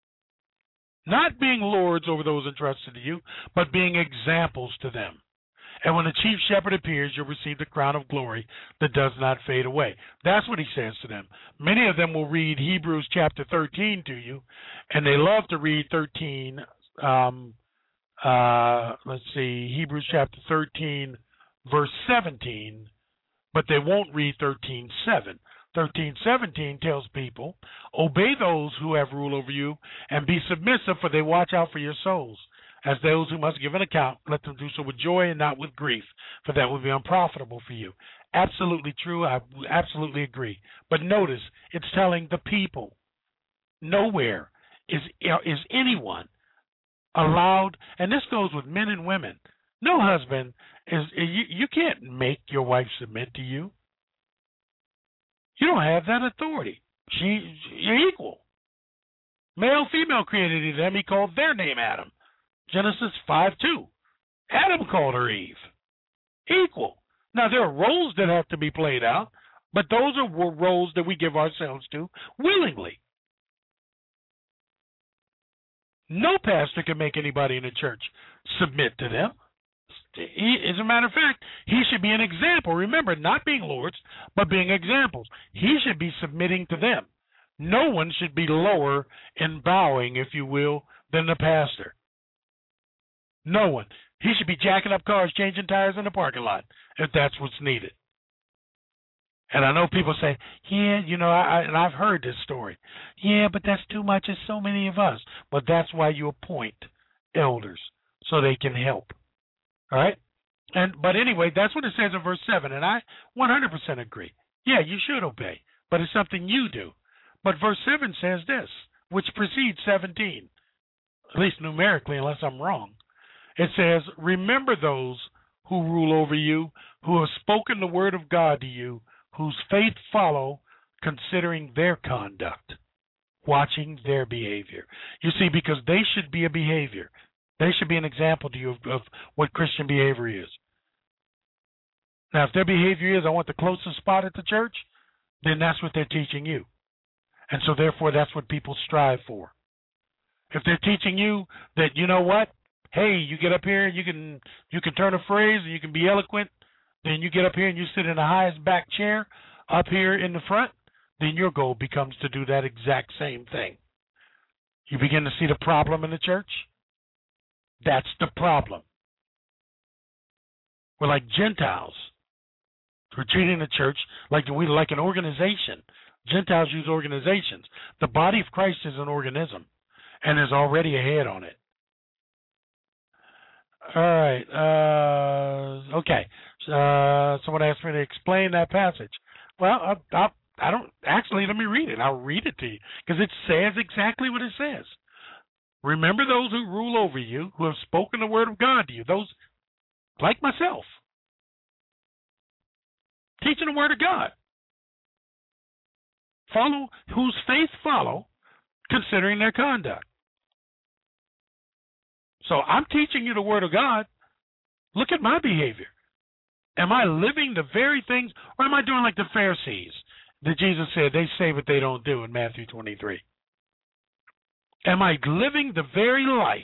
Not being lords over those entrusted to you, but being examples to them. And when the chief shepherd appears, you'll receive the crown of glory that does not fade away. That's what he says to them. Many of them will read Hebrews chapter 13 to you, and they love to read 13. Let's see, Hebrews chapter 13, verse 17, but they won't read 13:7. 13:17 tells people, obey those who have rule over you and be submissive, for they watch out for your souls. As those who must give an account, let them do so with joy and not with grief, for that would be unprofitable for you. Absolutely true. I absolutely agree. But notice, it's telling the people. Nowhere is anyone allowed, and this goes with men and women. No husband you can't make your wife submit to you. You don't have that authority. You're equal. Male, female created them. He called their name Adam. Genesis 5:2. Adam called her Eve. Equal. Now, there are roles that have to be played out, but those are roles that we give ourselves to willingly. No pastor can make anybody in the church submit to them. As a matter of fact, he should be an example. Remember, not being lords, but being examples. He should be submitting to them. No one should be lower in bowing, if you will, than the pastor. No one. He should be jacking up cars, changing tires in the parking lot, if that's what's needed. And I know people say, yeah, and I've heard this story. Yeah, but that's too much. There's so many of us. But that's why you appoint elders, so they can help. All right? But anyway, that's what it says in verse 7, and I 100% agree. Yeah, you should obey, but it's something you do. But verse 7 says this, which precedes 17, at least numerically, unless I'm wrong. It says, remember those who rule over you, who have spoken the word of God to you, whose faith follow, considering their conduct, watching their behavior. You see, because they should be a behavior. They should be an example to you of what Christian behavior is. Now, if their behavior is, I want the closest spot at the church, then that's what they're teaching you. And so, therefore, that's what people strive for. If they're teaching you that, you know what, hey, you get up here, you can turn a phrase, and you can be eloquent, then you get up here and you sit in the highest back chair up here in the front, then your goal becomes to do that exact same thing. You begin to see the problem in the church? That's the problem. We're like Gentiles. We're treating the church like an organization. Gentiles use organizations. The body of Christ is an organism, and there's already a head on it. All right. Okay. Someone asked me to explain that passage. Well, I don't actually. Let me read it. I'll read it to you because it says exactly what it says. Remember those who rule over you, who have spoken the word of God to you. Those like myself, teaching the word of God. Follow whose faith follow, considering their conduct. So I'm teaching you the word of God. Look at my behavior. Am I living the very things, or am I doing like the Pharisees that Jesus said they say but they don't do in Matthew 23? Am I living the very life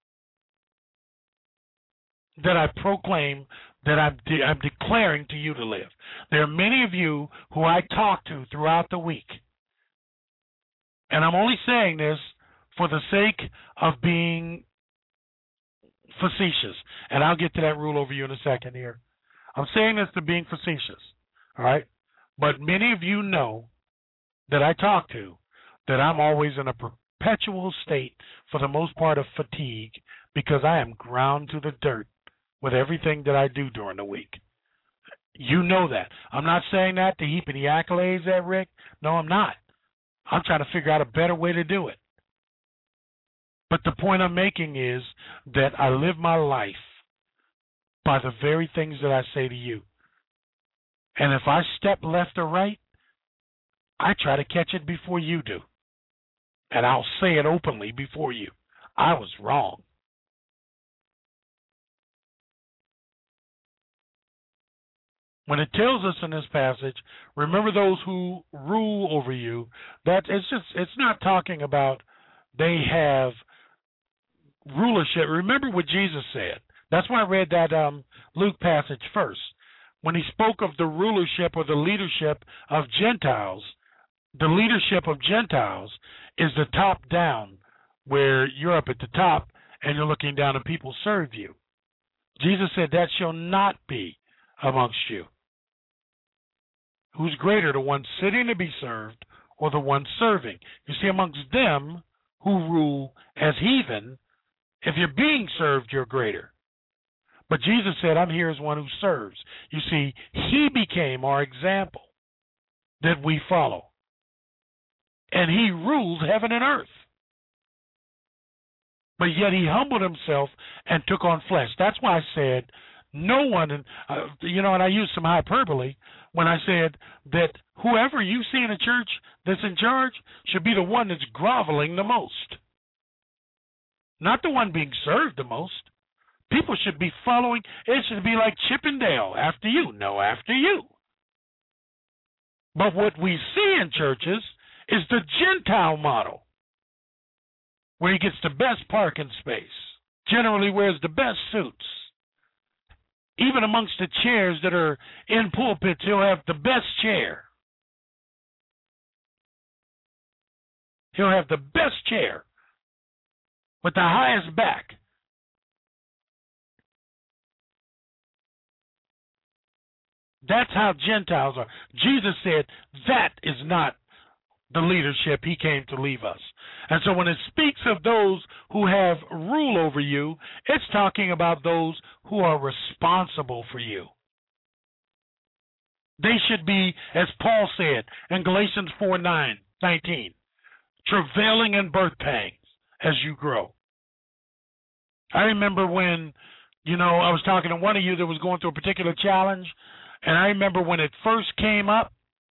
that I proclaim, that I'm declaring to you to live? There are many of you who I talk to throughout the week, and I'm only saying this for the sake of being facetious, and I'll get to that rule over you in a second here. I'm saying this to being facetious, all right? But many of you know that I talk to that I'm always in a perpetual state, for the most part, of fatigue, because I am ground to the dirt with everything that I do during the week. You know that. I'm not saying that to heap any accolades at Rick. No, I'm not. I'm trying to figure out a better way to do it. But the point I'm making is that I live my life by the very things that I say to you. And if I step left or right, I try to catch it before you do. And I'll say it openly before you. I was wrong. When it tells us in this passage, remember those who rule over you, it's not talking about they have rulership. Remember what Jesus said. That's why I read that Luke passage first. When he spoke of the rulership or the leadership of Gentiles, the leadership of Gentiles is the top down, where you're up at the top and you're looking down and people serve you. Jesus said, that shall not be amongst you. Who's greater, the one sitting to be served or the one serving? You see, amongst them who rule as heathen, if you're being served, you're greater. But Jesus said, I'm here as one who serves. You see, he became our example that we follow. And he ruled heaven and earth. But yet he humbled himself and took on flesh. That's why I said no one, and I used some hyperbole when I said that whoever you see in a church that's in charge should be the one that's groveling the most. Not the one being served the most. People should be following. It should be like Chip and Dale, after you, no, after you. But what we see in churches is the Gentile model, where he gets the best parking space, generally wears the best suits. Even amongst the chairs that are in pulpits, he'll have the best chair. He'll have the best chair with the highest back. That's how Gentiles are. Jesus said that is not the leadership he came to leave us. And so when it speaks of those who have rule over you, it's talking about those who are responsible for you. They should be, as Paul said in Galatians 4:19, travailing in birth pangs as you grow. I remember when, I was talking to one of you that was going through a particular challenge, and I remember when it first came up,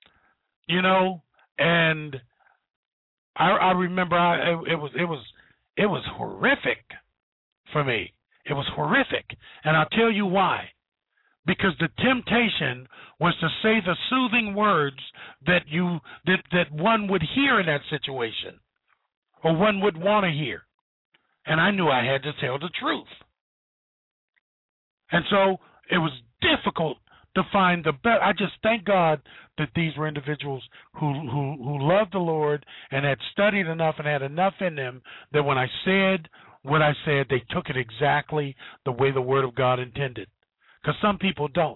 and I remember it was horrific for me. It was horrific, and I'll tell you why. Because the temptation was to say the soothing words that one would hear in that situation, or one would want to hear, and I knew I had to tell the truth. And so it was difficult to find the best. I just thank God that these were individuals who loved the Lord and had studied enough and had enough in them that when I said what I said, they took it exactly the way the Word of God intended. Because some people don't.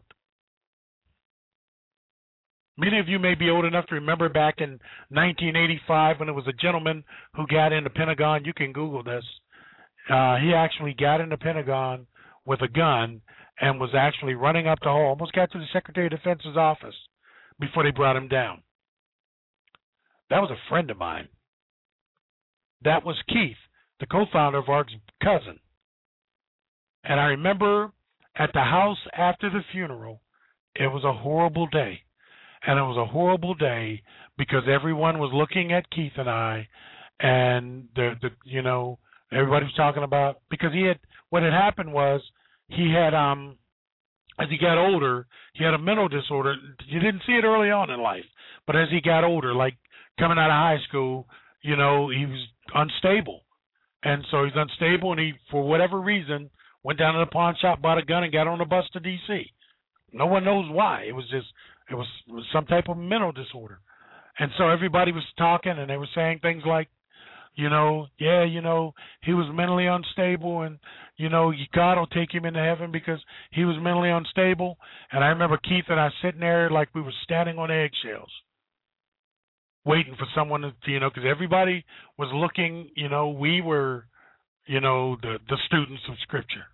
Many of you may be old enough to remember back in 1985 when there was a gentleman who got in the Pentagon. You can Google this. He actually got in the Pentagon with a gun and was actually running up the hall, almost got to the Secretary of Defense's office before they brought him down. That was a friend of mine. That was Keith, the co-founder of ARC's cousin. And I remember at the house after the funeral, it was a horrible day. And it was a horrible day because everyone was looking at Keith and I, and everybody was talking about, because what had happened was, he had, as he got older, he had a mental disorder. You didn't see it early on in life, but as he got older, like coming out of high school, he was unstable. And so he's unstable, and he, for whatever reason, went down to the pawn shop, bought a gun, and got on a bus to D.C. No one knows why. It was some type of mental disorder. And so everybody was talking, and they were saying things like, he was mentally unstable, and, God will take him into heaven because he was mentally unstable. And I remember Keith and I sitting there like we were standing on eggshells, waiting for someone to, because everybody was looking, we were, the students of Scripture.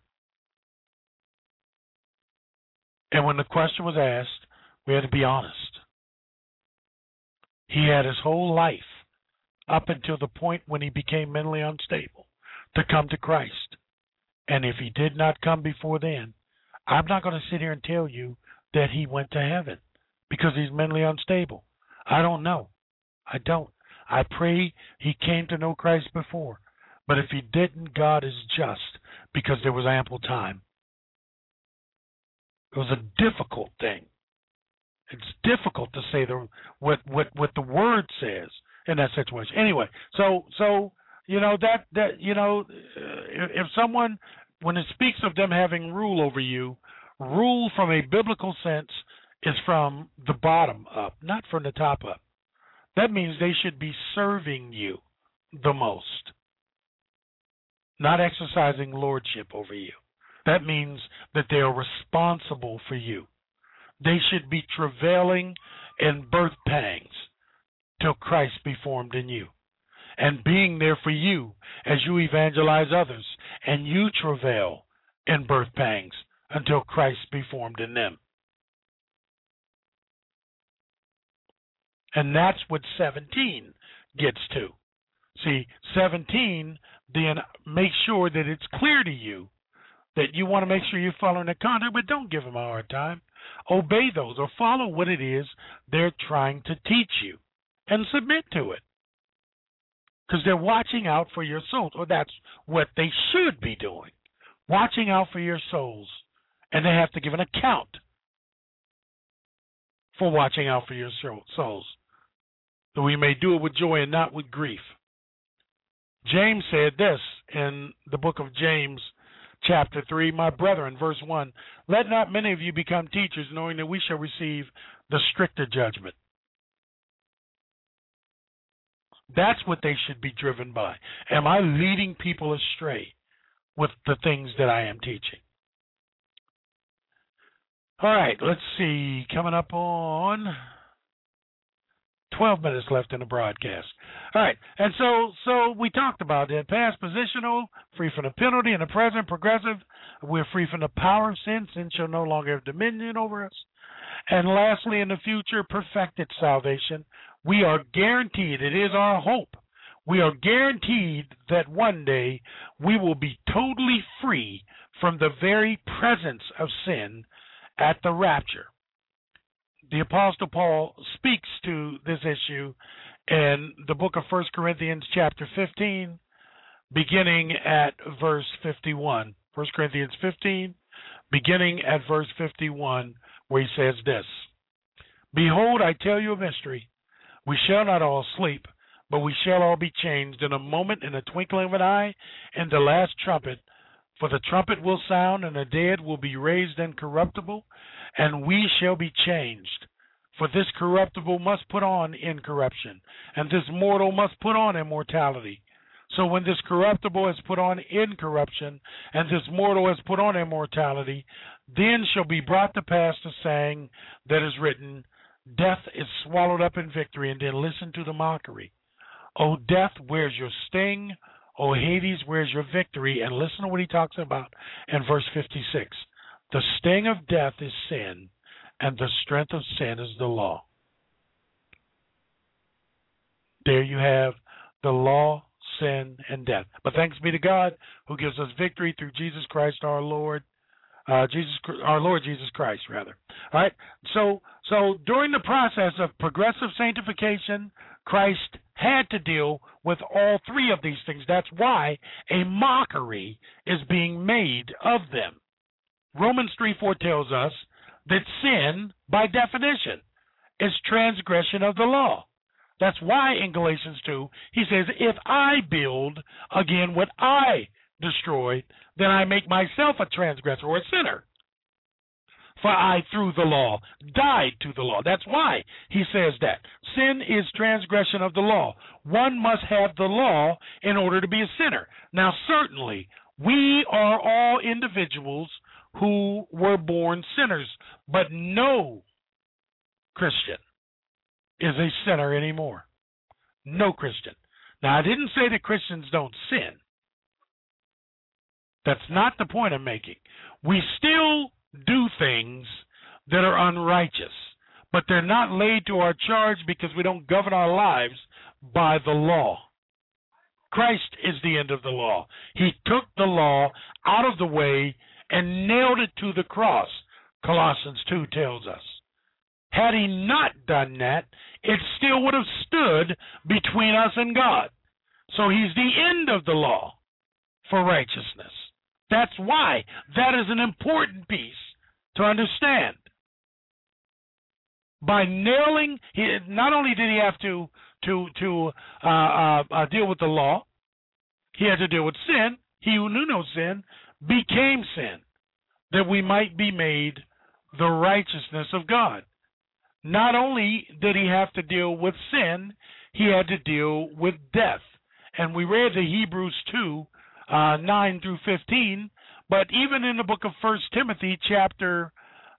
And when the question was asked, we had to be honest. He had his whole life, up until the point when he became mentally unstable, to come to Christ. And if he did not come before then, I'm not going to sit here and tell you that he went to heaven because he's mentally unstable. I don't know. I don't. I pray he came to know Christ before. But if he didn't, God is just because there was ample time. It was a difficult thing. It's difficult to say what the Word says in that situation. Anyway, so if someone when it speaks of them having rule over you, rule from a biblical sense is from the bottom up, not from the top up. That means they should be serving you the most, not exercising lordship over you. That means that they are responsible for you. They should be travailing in birth pangs till Christ be formed in you, and being there for you as you evangelize others, and you travail in birth pangs until Christ be formed in them. And that's what 17 gets to. See, 17 then make sure that it's clear to you that you want to make sure you're following the conduct, but don't give them a hard time. Obey those or follow what it is they're trying to teach you and submit to it. Because they're watching out for your souls, or that's what they should be doing, watching out for your souls. And they have to give an account for watching out for your souls, that we may do it with joy and not with grief. James said this in the book of James, chapter 3, my brethren, verse 1, let not many of you become teachers, knowing that we shall receive the stricter judgment. That's what they should be driven by. Am I leading people astray with the things that I am teaching? All right, let's see. Coming up on 12 minutes left in the broadcast. All right, and so we talked about that. Past positional, free from the penalty, and the present progressive. We're free from the power of sin. Sin shall no longer have dominion over us. And lastly, in the future, perfected salvation. We are guaranteed, it is our hope, we are guaranteed that one day we will be totally free from the very presence of sin at the rapture. The Apostle Paul speaks to this issue in the book of 1 Corinthians chapter 15, beginning at verse 51. 1 Corinthians 15, beginning at verse 51, where he says this, behold, I tell you a mystery. We shall not all sleep, but we shall all be changed in a moment, in a twinkling of an eye, in the last trumpet. For the trumpet will sound, and the dead will be raised incorruptible, and we shall be changed. For this corruptible must put on incorruption, and this mortal must put on immortality. So when this corruptible has put on incorruption, and this mortal has put on immortality, then shall be brought to pass the saying that is written, death is swallowed up in victory. And then listen to the mockery. O death, where's your sting? O Hades, where's your victory? And listen to what he talks about in verse 56. The sting of death is sin, and the strength of sin is the law. There you have the law, sin, and death. But thanks be to God who gives us victory through Jesus Christ our Lord. Our Lord Jesus Christ, rather. All right. So during the process of progressive sanctification, Christ had to deal with all three of these things. That's why a mockery is being made of them. Romans 3:4 tells us that sin, by definition, is transgression of the law. That's why in Galatians 2, he says, if I build again what I destroyed, then I make myself a transgressor or a sinner. For I, through the law, died to the law. That's why he says that. Sin is transgression of the law. One must have the law in order to be a sinner. Now, certainly, we are all individuals who were born sinners, but no Christian is a sinner anymore. No Christian. Now, I didn't say that Christians don't sin. That's not the point I'm making. We still do things that are unrighteous, but they're not laid to our charge because we don't govern our lives by the law. Christ is the end of the law. He took the law out of the way and nailed it to the cross, Colossians 2 tells us. Had he not done that, it still would have stood between us and God. So he's the end of the law for righteousness. That's why that is an important piece to understand. By nailing, not only did he have to deal with the law, he had to deal with sin, he who knew no sin, became sin, that we might be made the righteousness of God. Not only did he have to deal with sin, he had to deal with death. And we read the Hebrews 2, 9 through 15, but even in the book of 2 Timothy chapter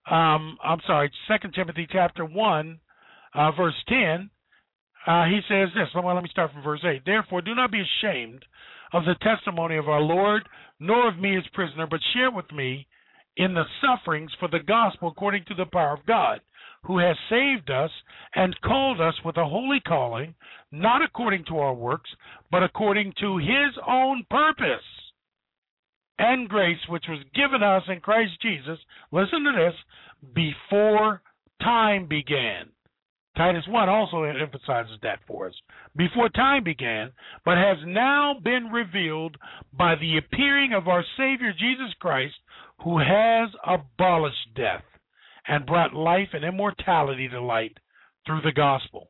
1, verse 10, he says this. Well, let me start from verse 8. Therefore, do not be ashamed of the testimony of our Lord, nor of me as prisoner, but share with me in the sufferings for the gospel according to the power of God, who has saved us and called us with a holy calling, not according to our works, but according to his own purpose and grace, which was given us in Christ Jesus, listen to this, before time began. Titus 1 also emphasizes that for us. Before time began, but has now been revealed by the appearing of our Savior Jesus Christ, who has abolished death and brought life and immortality to light through the gospel.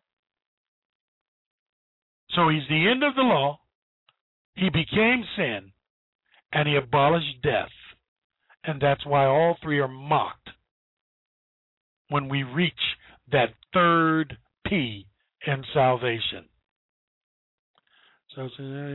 So he's the end of the law, he became sin, and he abolished death. And that's why all three are mocked when we reach that third P in salvation. So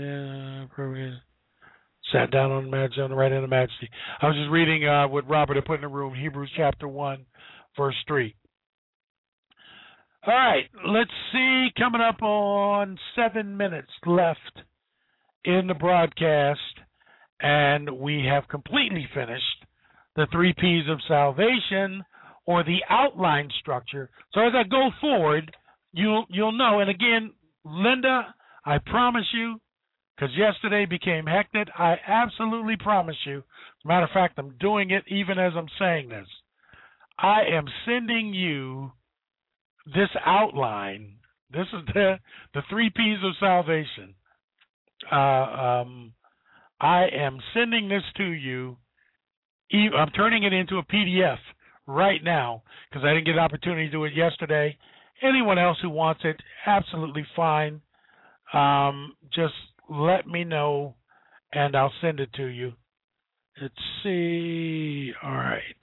sat down on the majesty, on the right hand of majesty. I was just reading what Robert had put in the room, Hebrews chapter 1, verse 3. All right, let's see, coming up on 7 minutes left in the broadcast, and we have completely finished the 3 P's of salvation, or the outline structure. So as I go forward, you'll know. And again, Linda, I promise you, because yesterday became hectic, I absolutely promise you. As a matter of fact, I'm doing it even as I'm saying this. I am sending you this outline. This is the 3 P's of salvation. I am sending this to you. I'm turning it into a PDF right now because I didn't get an opportunity to do it yesterday. Anyone else who wants it, absolutely fine. Just let me know and I'll send it to you. Let's see. All right.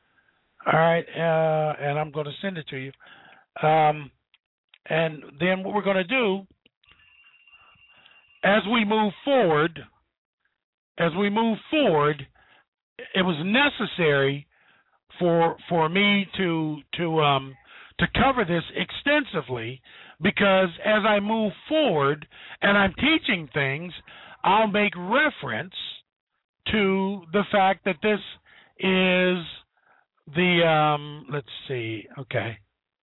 And I'm going to send it to you. And then what we're going to do as we move forward, it was necessary for me to cover this extensively, because as I move forward and I'm teaching things, I'll make reference to the fact that this is the let's see, okay.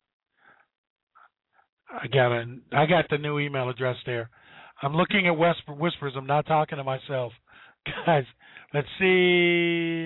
I got the new email address there. I'm looking at Whispers. I'm not talking to myself. Guys, let's see.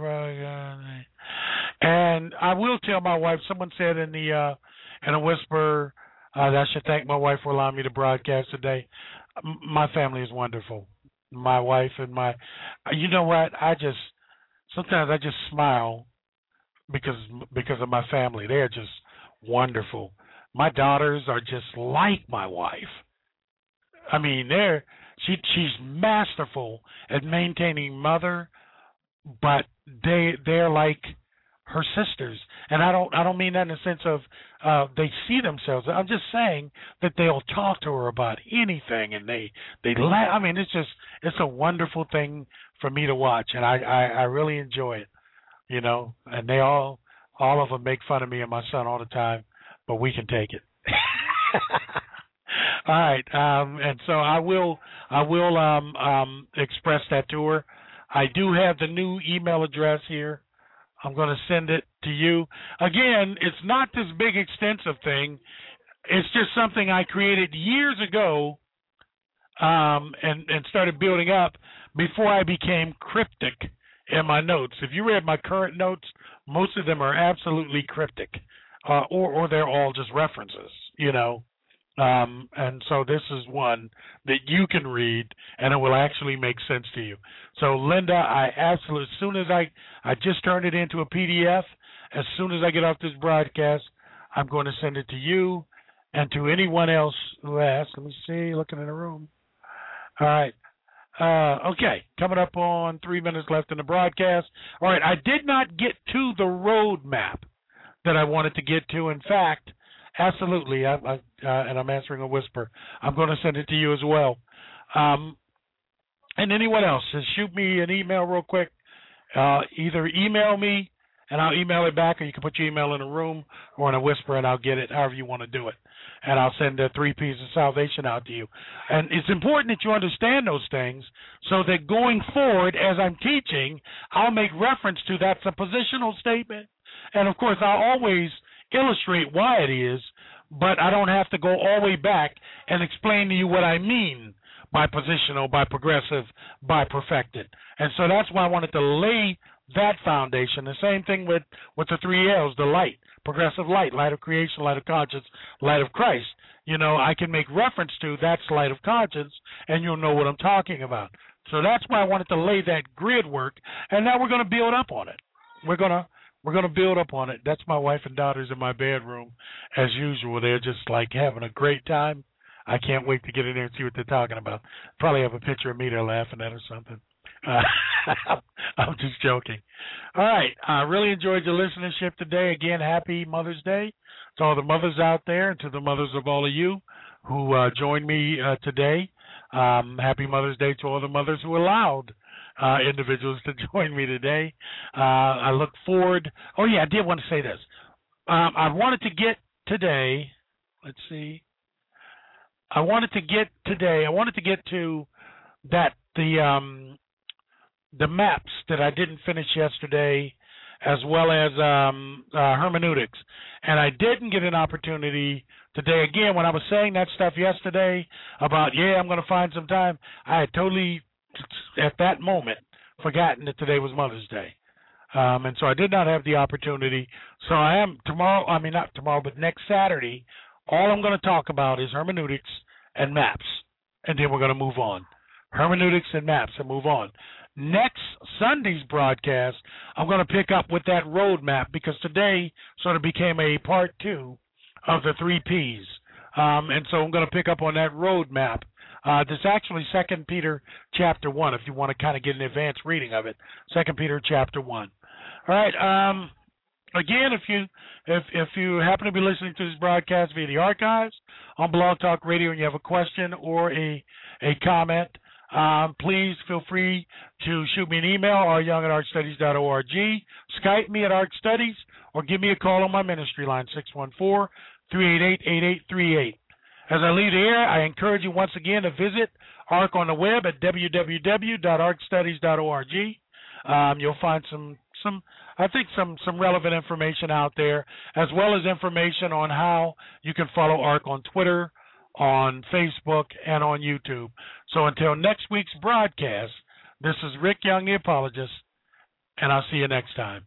And I will tell my wife, someone said in a whisper that I should thank my wife for allowing me to broadcast today. My family is wonderful. My wife and you know what? Sometimes I just smile because of my family. They're just wonderful. My daughters are just like my wife. I mean, she's masterful at maintaining mother, but they're like her sisters. And I don't mean that in the sense of they see themselves. I'm just saying that they'll talk to her about anything, and they laugh. I mean, it's a wonderful thing for me to watch, and I really enjoy it, you know. And they all of them make fun of me and my son all the time, but we can take it. All right, and so I will express that to her. I do have the new email address here. I'm going to send it to you. Again, it's not this big extensive thing. It's just something I created years ago and started building up before I became cryptic in my notes. If you read my current notes, most of them are absolutely cryptic, or they're all just references, you know. And so this is one that you can read, and it will actually make sense to you. So, Linda, as soon as I just turned it into a PDF, as soon as I get off this broadcast, I'm going to send it to you and to anyone else who asks. Let me see, looking in the room. All right. Okay, coming up on 3 minutes left in the broadcast. All right, I did not get to the road map that I wanted to get to. In fact, absolutely, and I'm answering a whisper, I'm going to send it to you as well. And anyone else, just shoot me an email real quick. Either email me, and I'll email it back, or you can put your email in a room or in a whisper, and I'll get it however you want to do it. And I'll send the 3 P's of salvation out to you. And it's important that you understand those things so that going forward, as I'm teaching, I'll make reference to that's a positional statement. And, of course, I'll always illustrate why it is, but I don't have to go all the way back and explain to you what I mean by positional, by progressive, by perfected. And so that's why I wanted to lay that foundation. The same thing with the 3 L's, the light, progressive light, light of creation, light of conscience, light of Christ. You know, I can make reference to that's light of conscience, and you'll know what I'm talking about. So that's why I wanted to lay that grid work, and now we're going to build up on it. We're going to build up on it. That's my wife and daughters in my bedroom, as usual. They're just like having a great time. I can't wait to get in there and see what they're talking about. Probably have a picture of me they're laughing at or something. I'm just joking. All right. I really enjoyed your listenership today. Again, happy Mother's Day to all the mothers out there and to the mothers of all of you who joined me today. Happy Mother's Day to all the mothers who allowed individuals to join me today. I look forward. Oh, yeah, I did want to say this. I wanted to get today, let's see. I wanted to get to that, the maps that I didn't finish yesterday, as well as hermeneutics. And I didn't get an opportunity today. Again, when I was saying that stuff yesterday about, I'm going to find some time, I had totally, at that moment, forgotten that today was Mother's Day. And so I did not have the opportunity. So I am not tomorrow, but next Saturday, all I'm going to talk about is hermeneutics and maps. And then we're going to move on. Hermeneutics and maps and move on. Next Sunday's broadcast, I'm going to pick up with that roadmap because today sort of became a part 2 of the 3 Ps. And so I'm going to pick up on that roadmap. This is actually 2 Peter chapter 1, if you want to kind of get an advanced reading of it. 2 Peter chapter 1. All right. Again, if you happen to be listening to this broadcast via the archives on Blog Talk Radio and you have a question or a comment, please feel free to shoot me an email, ryoung@arcstudies.org, Skype me at ArcStudies, or give me a call on my ministry line, 614-388-8838. As I leave the air, I encourage you once again to visit ARC on the web at www.arcstudies.org. You'll find some relevant information out there, as well as information on how you can follow ARC on Twitter, on Facebook, and on YouTube. So until next week's broadcast, this is Rick Young, the Apologist, and I'll see you next time.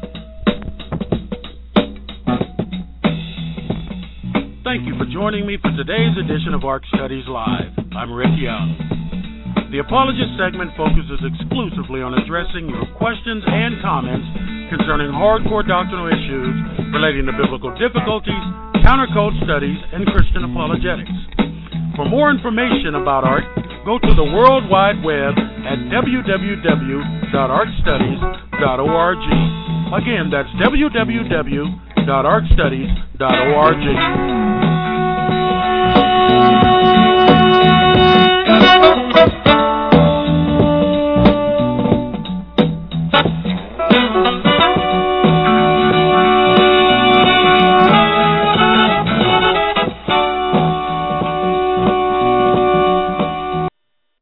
Thank you for joining me for today's edition of ARC Studies Live. I'm Rick Young. The Apologist segment focuses exclusively on addressing your questions and comments concerning hardcore doctrinal issues relating to biblical difficulties, countercult studies, and Christian apologetics. For more information about ARC, go to the World Wide Web at www.arcstudies.org. Again, that's www.arcstudies.org.